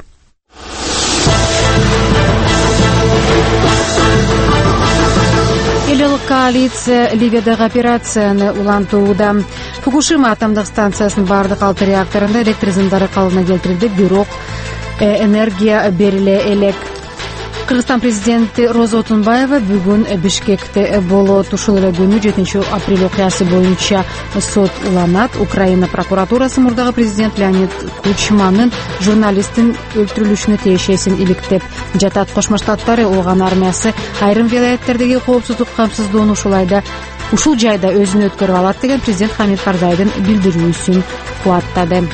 Элдик коалиция Ливиядагы операцияны улантууда. Фукушима атомдук станциясынын бардык 6 реакторунда электр зымдары калыбына келтирилди, бирок энергия бериле элек. Кыргызстан президенти Роза Отунбаева бүгүн Бишкекте болот. Ушул эле күнү 7 апрель окуясы боюнча сот уланат. Украина прокуратурасы мурдагы президент Леонид Кучманын журналисттин өлтүрүлүшүнө тиешесин иликтеп жатат. Кошмо Штаттар Ооган армиясы айрым вилаяттердеги коопсуздук камсыздоону ушул жайда өзүнө өткөрүп алат деген президент Хамид Карзайдын билдирүүсүн кубаттады.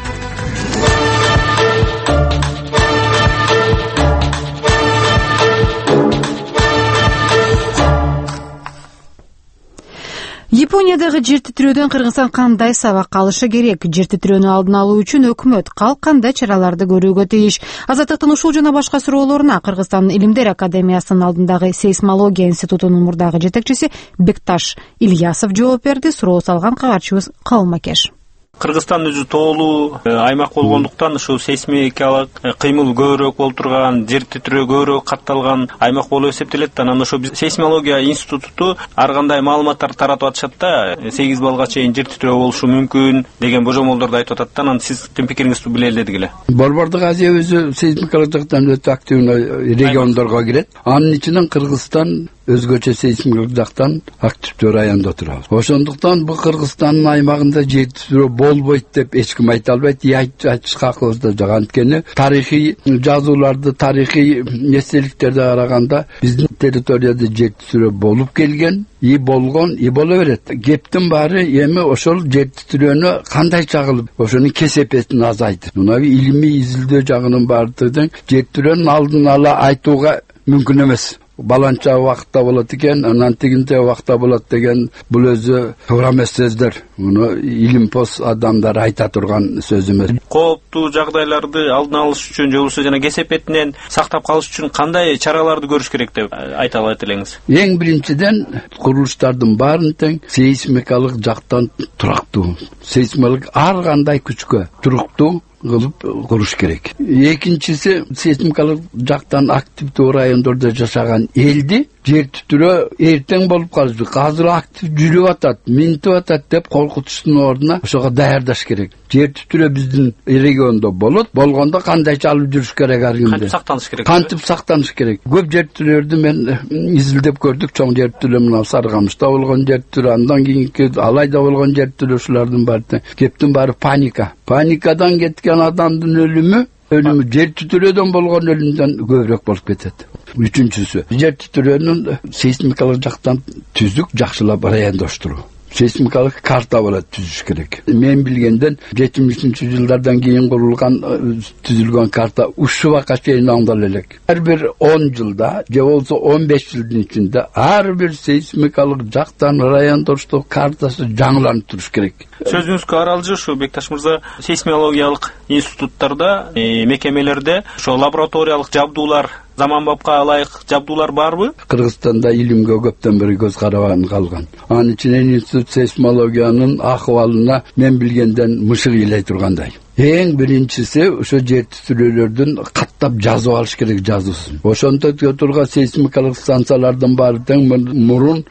Япониядагы жер титирөөдөн Кыргызстан кандай сабак алышы керек? Жер титирөөнү алдын алуу үчүн өкмөт кандай чараларды көрүүгө тийиш? Азаттыктын ушул жана башка суроолоруна Кыргызстандын Илимдер академиясынын алдындагы сейсмология институтунун мурдагы жетекчиси Бекташ Ильясов жооп берди. Суроо салган кабарчыбыз Калмакеш. Кыргызстан өзү тоолуу аймак болгондуктан ушул сейсмикалык кыймыл көбүрөөк болуп турган, жер титирөө көбүрөөк катталган аймак болуп эсептелет. Анан ошо сейсмология институту ар кандай маалыматтар таратып атышат да, 8 балга чейин жер титирөө болушу мүмкүн деген божомолдорду айтып атат да. Анан сиздин пикириңизди билели дедик эле. Борбордук Азия өзү сейсмикалык жактан өтө активный региондорго кирет. Анын ичинен Кыргызстан өзгөчө сейсмикалык жактан активдүү райондо турат. Ошондуктан бул Кыргызстандын аймагында жер титирөө болбойт деп эч ким айта албайт. Айтышка акыбызда жок. Анткени тарыхый жазууларды, тарыхый эстеликтерди караганда биздин территорияда жер титирөө болуп келген, и болгон, и боло берет. Кептин баары эми ошол жер титирөөнү кандай чагылып, ошонун кесепетин азайтып, мына илимий изилдөө жагынын баардыгын жер титирөөнүн алдын ала айтууга мүмкүн эмес. Баланча убакытта болот экен, анан тигинте убакытта болот деген бул өзү туура эмес сөздөр. Муну илимпоз адамдар айта турган сөз эмес. Кооптуу жагдайларды алдын алыш үчүн же болбосо жана кесепетинен сактап калыш үчүн кандай чараларды көрүш керек деп айта алат элеңиз? Эң биринчиден курулуштардын баарын тең сейсмикалык жактан турактуу, сейсмикалык ар кандай күчкө туруктуу кылып куруш керек. Экинчиси сейсмикалык жактан активдүү райондордо жашаган элди жер титирөө эртең болуп калышы, азыр актив жүрүп атат, минтип атат деп коркутуштун ордуна ошого даярдаш керек. Жер титирөө биздин региондо болот, болгондо кандайча алып жүрүш керек ар кимде? Кантип сактаныш керек? Кантип сактаныш керек? Көп жер титирөөлөрдү мен изилдеп көрдүк. Чоң жер титирөө мына Саргамышта болгон жер титирөө, андан кийинки Алайда болгон жер титирөө, ушулардын баары кептин баары паника. Паникадан кеткен адамдын өлүмү жер титирөөдөн болгон өлүмдөн көбүрөөк болуп кетет. Үчүнчүсү, жер титирөөнүн сейсмикалык жактан түзүк жакшылап райондоштуруу. Сейсмикалык карта болот түзүш керек. Мен билгенден 70-жылдардан кийин курулган, түзүлгөн карта ушул убакка чейин аңдала элек. Ар бир 10 жылда, же болсо 15 жылдын ичинде ар бир сейсмикалык жактан райондоштук картасы жаңыланып туруш керек. Сөзүңүзгө аралжы ушу Бекташ мырза, сейсмологиялык институттарда, мекемелерде ошо лабораториялык жабдуулар, заманбапка ылайык жабдуулар барбы? Кыргызстанда илимге көптөн бери көз карабан калган. Анын ичинен институт сейсмологиянын акыбалына мен билгенден мышык ыйлай тургандай. Эң биринчиси ошо жер титирөөлөрдүн каттап жазып алыш керек, жазуусун. Ошондо турган сейсмикалык станциялардын баары тең мурун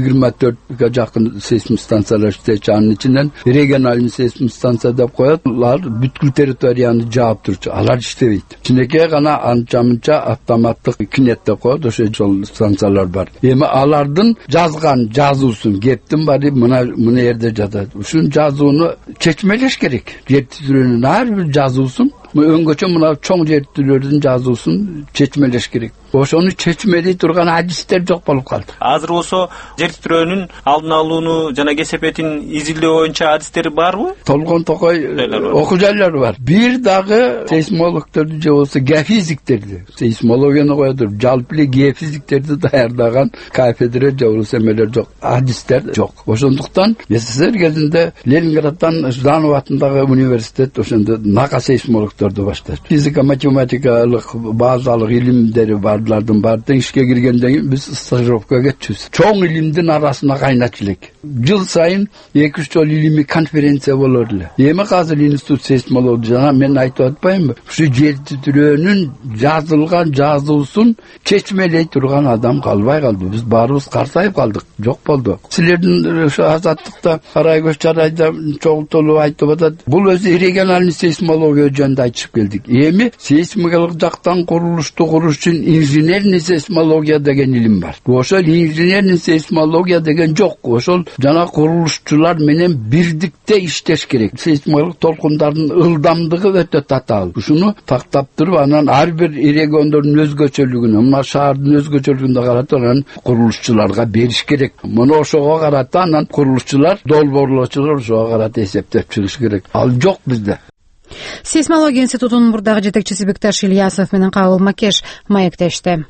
24 жакын сейсмик станциялар иштечү. Анын ичинен региональный сейсмик станция деп коет. Алар бүткүл территорияны жаап турчу. Алар иштебейт. Кичинекей гана анча-мынча автоматтык кинет деп коет. Ошо станциялар бар. Эми алардын жазган жазуусун кептин баары мына жерде жатат. Ушун жазууну чечмелеш керек. Жер титирөөнүн ар бир жазуусун, өңгөчө мына чоң жер титирөөлөрдүн жазуусун чечмелеш керек. ошону чечмедей турган адистер жок болуп калды. Азыр болсо жер титирөөнүн алдын алууну жана кесепетин изилдөө боюнча адистер барбы? Толгон токой окуу жайлары бар. Бир дагы сейсмологдорду же болсо геофизиктерди, сейсмологияны коёдур, жалпы эле геофизиктерди даярдаган кафедра же болсо эмелер жок, адистер жок. Ошондуктан СССР кезинде Ленинградтан Жданов атындагы университет ошондо нака сейсмологдорду баштады. Физика, математикалык базалык илимдери барлардын баары тең ишке киргенден кийин биз стажировкага кетчүбүз. Чоң илимдин арасына кайнатчу элек. Жыл сайын 2-3 жолу илимий конференция болор эле. Эми азыр институт сейсмология жана мен айтып атпаймынбы? Ушу жер титирөөнүн жазылган жазуусун чечмелей турган адам калбай калды. Биз баарыбыз карсайып калдык. Жок болду. Силердин ушу азаттыкта Карайкөз Чарайда чогултулуп айтып атат. Бул өзү региональный сейсмология жөнүндө айтышып келдик. Эми сейсмикалык жактан курулушту куруш үчүн инженерный сейсмология деген илим бар. Ошол инженерный сейсмология деген жок. Ошол жана курулушчулар менен бирдикте иштеш керек. Сейсмикалык толкундардын ылдамдыгы өтө татаал. Ушуну тактап туруп, анан ар бир региондордун өзгөчөлүгүнө, мына шаардын өзгөчөлүгүнө карата анан курулушчуларга бериш керек. Муну ошого карата анан курулушчулар, долбоорлоочулар ошого карата эсептеп чыгыш керек. Ал жок бизде. Сейсмология институтунун мурдагы жетекчиси Бекташ Ильясов менен Кабыл Макеш маектешти.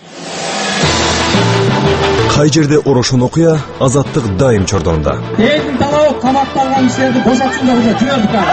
Кай жерде орошон окуя, азаттык дайым чордонунда. Элдин талабы камакталган кишилерди бошотсун деп жүрөдүк.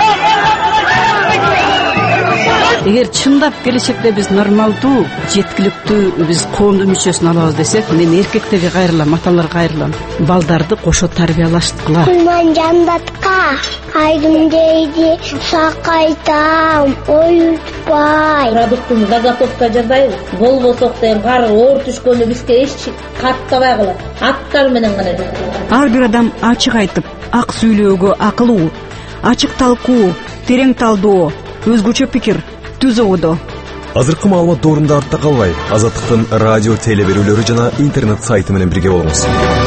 Эгер чындап келечекте биз нормалдуу, жеткиликтүү биз коомдун мүчөсүн алабыз десек, мен эркектерге кайрылам, аталарга кайрылам. Балдарды кошо тарбиялаштыкыла. Мен жандатка айдым дейди, сакайтам, оютпай. Продуктун заготовка жасайбыз. Болбосок деген кары оор түшкөндө бизге эч каттабай калат. Аттар менен гана жасайбыз. Ар бир адам ачык айтып, ак сүйлөөгө акылуу, ачык талкуу, терең талдоо, өзгөчө пикир түзүүдө. Азыркы маалымат доорунда артта калбай, Азаттыктын радио теле берүүлөрү жана интернет сайты менен бирге болуңуз.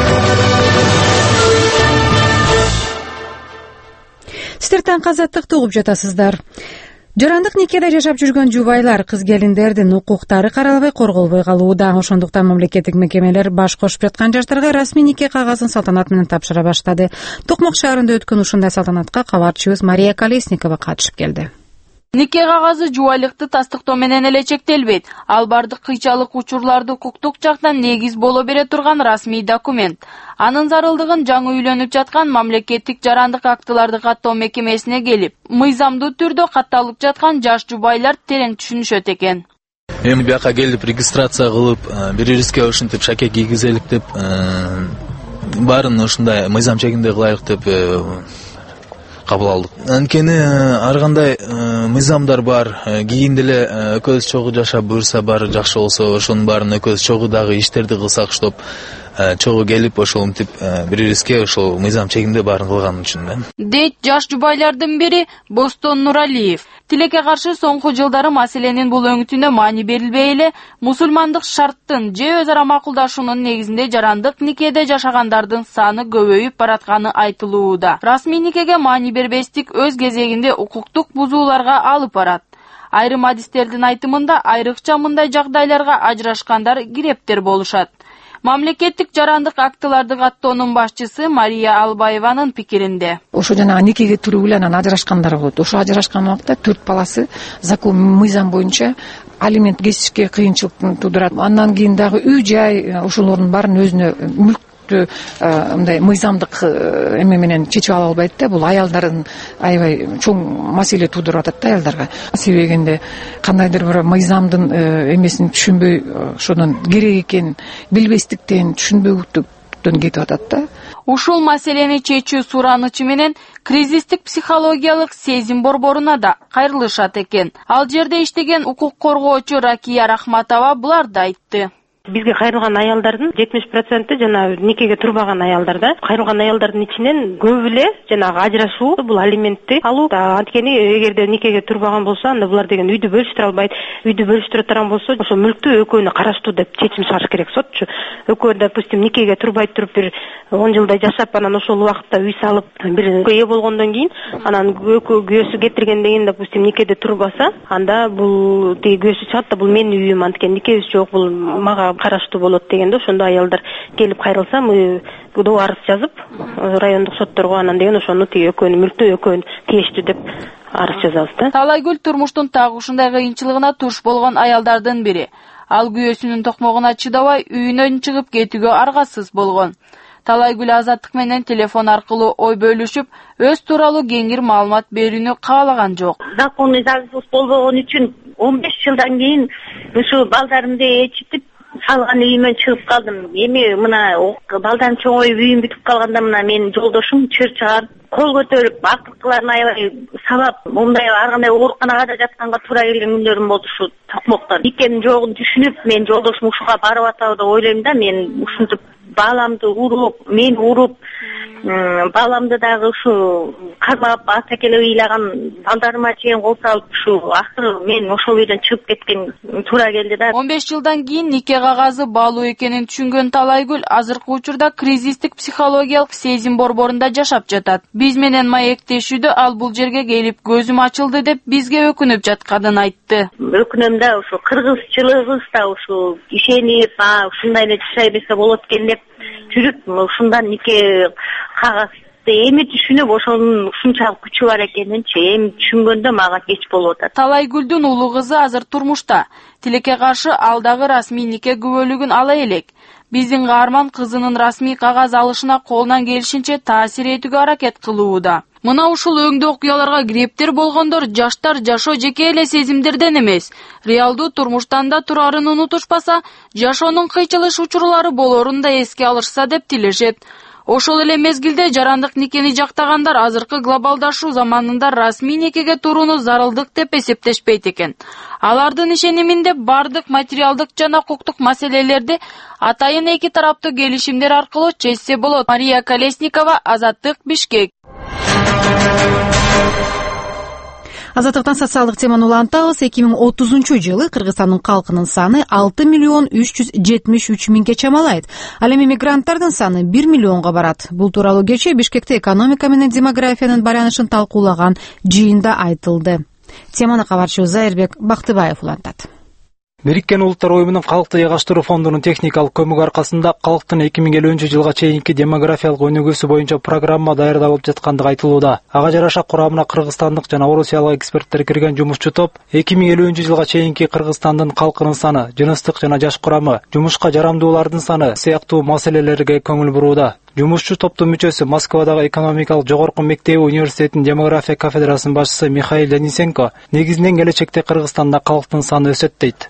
Сиздер таң азаттыкты угуп жатасыздар. Жарандык никеде жашап жүргөн жубайлар, кыз келиндердин укуктары каралбай корголбой калууда. Ошондуктан мамлекеттик мекемелер баш кошуп жаткан жаштарга расмий нике кагазын салтанат менен тапшыра баштады. Токмок шаарында өткөн ушундай салтанатка кабарчыбыз Мария Колесникова катышып келди. Нике кагазы жубайлыкты тастыктоо менен эле чектелбейт. Ал бардык кыйчалык учурларды укуктук жактан негиз боло бере турган расмий документ. Анын зарылдыгын жаңы үйлөнүп жаткан мамлекеттик жарандык актыларды каттоо мекемесине келип, мыйзамдуу түрдө катталып жаткан жаш жубайлар терең түшүнүшөт экен. Эми бияка келип регистрация кылып, бири-бирибизге ушинтип шаке кийгизелик деп, баарын ушундай мыйзам чегинде кылайык деп кабыл алдык. Анткени ар кандай мыйзамдар бар. Кийинде эле экөөбүз чогуу жашап буюрса баары жакшы болсо, ошонун баарын экөөбүз чогуу дагы иштерди кылсак, чтоб чогуу келип ошол мынтип бири-бирибизге ошол мыйзам чегинде баарын кылган үчүн. Дейт жаш жубайлардын бири Бостон Нуралиев. Тилекке каршы соңку жылдары маселенин бул өңүтүнө маани берилбей эле, мусулмандык шарттын же өз ара макулдашуунун негизинде жарандык никеде жашагандардын саны көбөйүп баратканы айтылууда. Расмий никеге маани бербестик өз кезегинде укуктук бузууларга алып барат. Айрым адистердин айтымында айрыкча мындай жагдайларга ажырашкандар кирептер болушат. Мамлекеттик жарандык актыларды каттоонун башчысы Мария Албаеванын пикиринде. Ошо жанагы никеге туруп эле анан ажырашкандар болот. Ошо ажырашкан убакта 4 баласы закон мыйзам боюнча алимент кесишке кыйынчылык туудурат. Андан кийин дагы үй жай ошолордун баарын өзүнө мындай мыйзамдык эме менен чечип ала албайт да. Бул аялдардын аябай чоң маселе туудуруп атат да аялдарга. Себебинде кандайдыр бир мыйзамдын эмесин түшүнбөй, ошодон керек экенин билбестиктен, түшүнбөгүлүктөн кетип атат да. Ушул маселени чечүү суранычы менен кризистик психологиялык сезим борборуна да кайрылышат экен. Ал жерде иштеген укук коргоочу Ракия Рахматова буларды айтты. Бизге кайрылган аялдардын 70% жанагы никеге турбаган аялдар да. Кайрылган аялдардын ичинен көбү эле жанагы ажырашуу, бул алиментти алуу. Анткени эгерде никеге турбаган болсо, анда булар деген үйдү бөлүштүрө албайт. Үйдү бөлүштүрө турган болсо, ошо мүлктү экөөнө караштуу деп чечим чыгарыш керек сотчу. Экөө, допустим, никеге турбай туруп бир 10 жылдай жашап, анан ошол убакытта үй салып, бир ээ болгондон кийин, анан күйөөсү кетиргенден кийин, допустим, никеде турбаса, анда бул күйөөсү чыгат да, бул менин үйүм, анткени никебиз жок, бул мага караштуу болот дегенде, ошондо аялдар келип кайрылса, кудоо арыз жазып, райондук сотторго, анан деген ошону экөөнү мүлктү экөөнү тиештүү деп арыз жазабыз да. Талайгүл турмуштун так ушундай кыйынчылыгына туш болгон аялдардын бири. Ал күйөөсүнүн токмогуна чыдабай, үйүнөн чыгып кетүүгө аргасыз болгон. Талайгүл Азаттык менен телефон аркылуу ой бөлүшүп, өз тууралуу кеңир маалымат берүүнү каалаган жок. Законный зависимость болбогон үчүн 15 жылдан кийин ушу балдарымды ээрчитип салган үйүмөн чыгып калдым. Эми мына балдарым чоңоюп үйүм бүтүп калганда мына менин жолдошум чыр чыгарып, кол көтөрүп, акыркыларын аябай сабап, мындай ар кандай ооруканага да жатканга туура келген күндөрүм болду ушу токмоктон. Никенин жогун түшүнүп, мен жолдошум ушуга барып атабы деп ойлойм да, мен ушинтип баламды уруп, мен уруп, баламды дагы ушу кармап, ата келе ыйлаган балдарыма чейин кол салып, ушу акыры мен ошол үйдөн чыгып кеткен туура келди да. 15 жылдан кийин нике кагазы баалуу экенин түшүнгөн Талайгүл азыркы учурда кризистик психологиялык сезим борборунда жашап жатат. Биз менен маектешүүдө ал бул жерге келип көзүм ачылды деп бизге өкүнүп жатканын айтты. Өкүнөм да, ушу кыргызчылыгыбыз да ушу ишенип, ушундай эле жашай берсе болот экен деп жүрүп, ушундан нике кагазды эми түшүнүп, ошонун ушунчалык күчү бар экенинчи эми түшүнгөндө мага кеч болуп атат. Талайгүлдүн улуу кызы азыр турмушта. Тилекке каршы ал дагы расмий нике күбөлүгүн ала элек. Биздин каарман кызынын расмий кагаз алышына колунан келишинче таасир этүүгө аракет кылууда. Мына ушул өңдүү окуяларга крептер болгондор жаштар жашоо жеке эле сезимдерден эмес, реалдуу турмуштан да турарын унутушпаса, жашоонун кыйчылыш учурлары болорун да эске алышса деп тилешет. Ошол эле мезгилде жарандык никени жактагандар азыркы глобалдашуу заманында расмий никеге турууну зарылдык деп эсептешпейт экен. Алардын ишениминде бардык материалдык жана укуктук маселелерди атайын эки тараптуу келишимдер аркылуу чечсе болот. Мария Колесникова, Азаттык, Бишкек. Азаттыктан социалдык теманы улантабыз. 2030 жылы Кыргызстандын калкынын саны 6,373,000 чамалайт. Ал эми мигранттардын саны 1 миллионго барат. Бул тууралуу кечээ Бишкекте экономика менен демографиянын байланышын талкуулаган жыйында айтылды. Теманы кабарчыбыз Зайырбек Бактыбаев улантат. Бириккен Улуттар уюмунун калкты жайгаштыруу фондунун техникалык көмөгү аркасында калктын 2050 жылга чейинки демографиялык өнүгүүсү боюнча программа даярдалып жаткандыгы айтылууда. Ага жараша курамына кыргызстандык жана орусиялык эксперттер кирген жумушчу топ 2050 жылга чейинки Кыргызстандын калкынын саны, жыныстык жана жаш курамы, жумушка жарамдуулардын саны сыяктуу маселелерге көңүл бурууда. Жумушчу топтун мүчөсү Москвадагы экономикалык жогорку мектеби университетинин демография кафедрасынын башчысы Михаил Денисенко негизинен келечекте Кыргызстанда калктын саны өсөт дейт.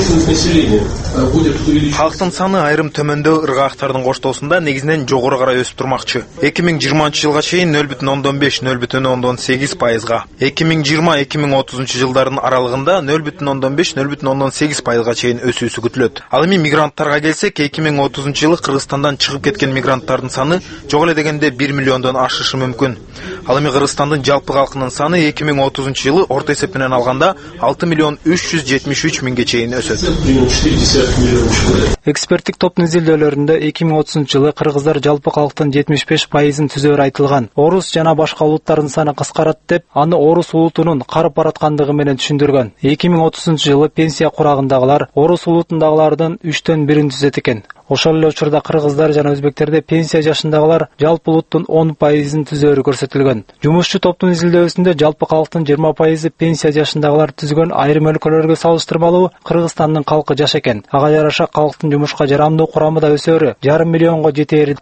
Халктын саны айрым төмөндөө ыргаактардын коштоосунда негизинен жогору карай өсүп турмакчы. 2020 жылга чейин 0,15-0,8%, 2020-2030 жылдардын аралыгында 0,15-0,8%га чейин өсүүсү күтүлөт. Ал эми мигранттарга келсек, 2030 жылы Кыргызстандан чыгып кеткен мигранттардын саны жок эле дегенде 1 миллиондон ашышы мүмкүн. Ал эми Кыргызстандын жалпы калкынын саны 2030 жылы орто эсеп менен алганда 6,373,000 чейин өсөт. Эксперттик топтун изилдөөлөрүндө 2030 жылы кыргыздар жалпы калктын 75%-ын түзөөрү айтылган. Орус жана башка улуттардын саны кыскарат деп, аны орус улутунун карып бараткандыгы менен түшүндүргөн. 2030 жылы пенсия курагындагылар орус улутундагылардын 3төн 1-ин түзөт экен. Ошол эле учурда кыргыздар жана өзбектерде пенсия жашындагылар жалпы улуттун 10%-ын түзөөрү көрсөтүлгөн. Жумушчу топтун изилдөөсүндө жалпы калктын 20% пенсия жашындагылар түзгөн айрым өлкөлөргө салыштырмалуу Кыргызстандын калкы жаш экен. Ага жараша калктын жумушка жарамдуу курамы да өсөөрү 500 000 жетери ыктымал.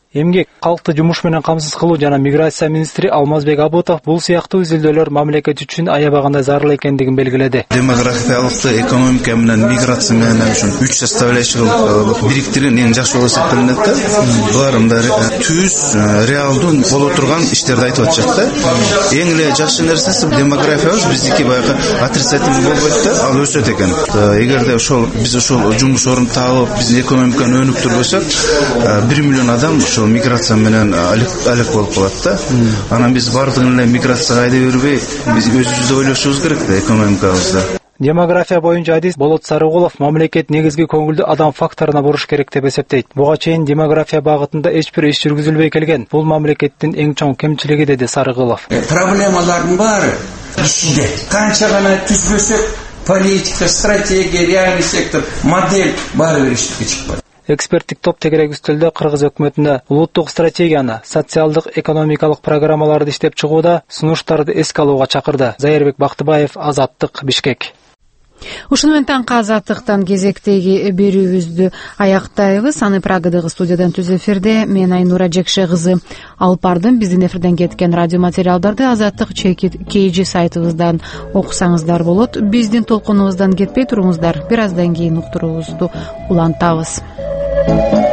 Эмгек, калкты жумуш менен камсыз кылуу жана миграция министри Алмазбек Абутов бул сыяктуу изилдөөлөр мамлекет үчүн аябагандай зарыл экендигин белгиледи. Демографиялык экономика менен миграция менен үчүн 3 составляющий бириктирген эң жакшы болуп эсептелинет да. Булар түз реалдуу боло турган иштерди айтып атышат да. Эң эле жакшы нерсеси демографиябыз биздики баягы отрицательный болбойт да, ал өсөт экен. Эгерде биз ошол жумуш орун таап, биздин экономиканы өнүктүрбөсөк, 1 миллион адам миграция менен алек болуп калат да. Анан биз бардыгын эле миграцияга айдап бербей, биз өзүбүздү ойлошубуз керек да экономикабызда. Демография боюнча адис Болот Сарыгулов мамлекет негизги көңүлдү адам факторуна буруш керек деп эсептейт. Буга чейин демография багытында эч бир иш жүргүзүлбөй келген. Бул мамлекеттин эң чоң кемчилиги, деди Сарыгулов. Проблемалардын баары ичинде. Канча гана түзбөсөк, политика, стратегия, реальный сектор, модель баары бир иштикке чыкпайт. Эксперттик топ тегерек үстөлдө Кыргыз өкмөтүнө улуттук стратегияны, социалдык, экономикалык программаларды иштеп чыгууда сунуштарды эске алууга чакырды. Зайырбек Бактыбаев, Азаттык, Бишкек. Ушуну менен таңкы Азаттыктан кезектеги берүүбүздү аяктайбыз. Аны Прагадагы студиядан түз эфирде мен Айнура Жекше кызы алып бардым. Биздин эфирден кеткен радио материалдарды Азаттык KG сайтыбыздан окусаңыздар болот. Биздин толкунубуздан кетпей туруңуздар. Бир аздан кийин уктуруубузду улантабыз.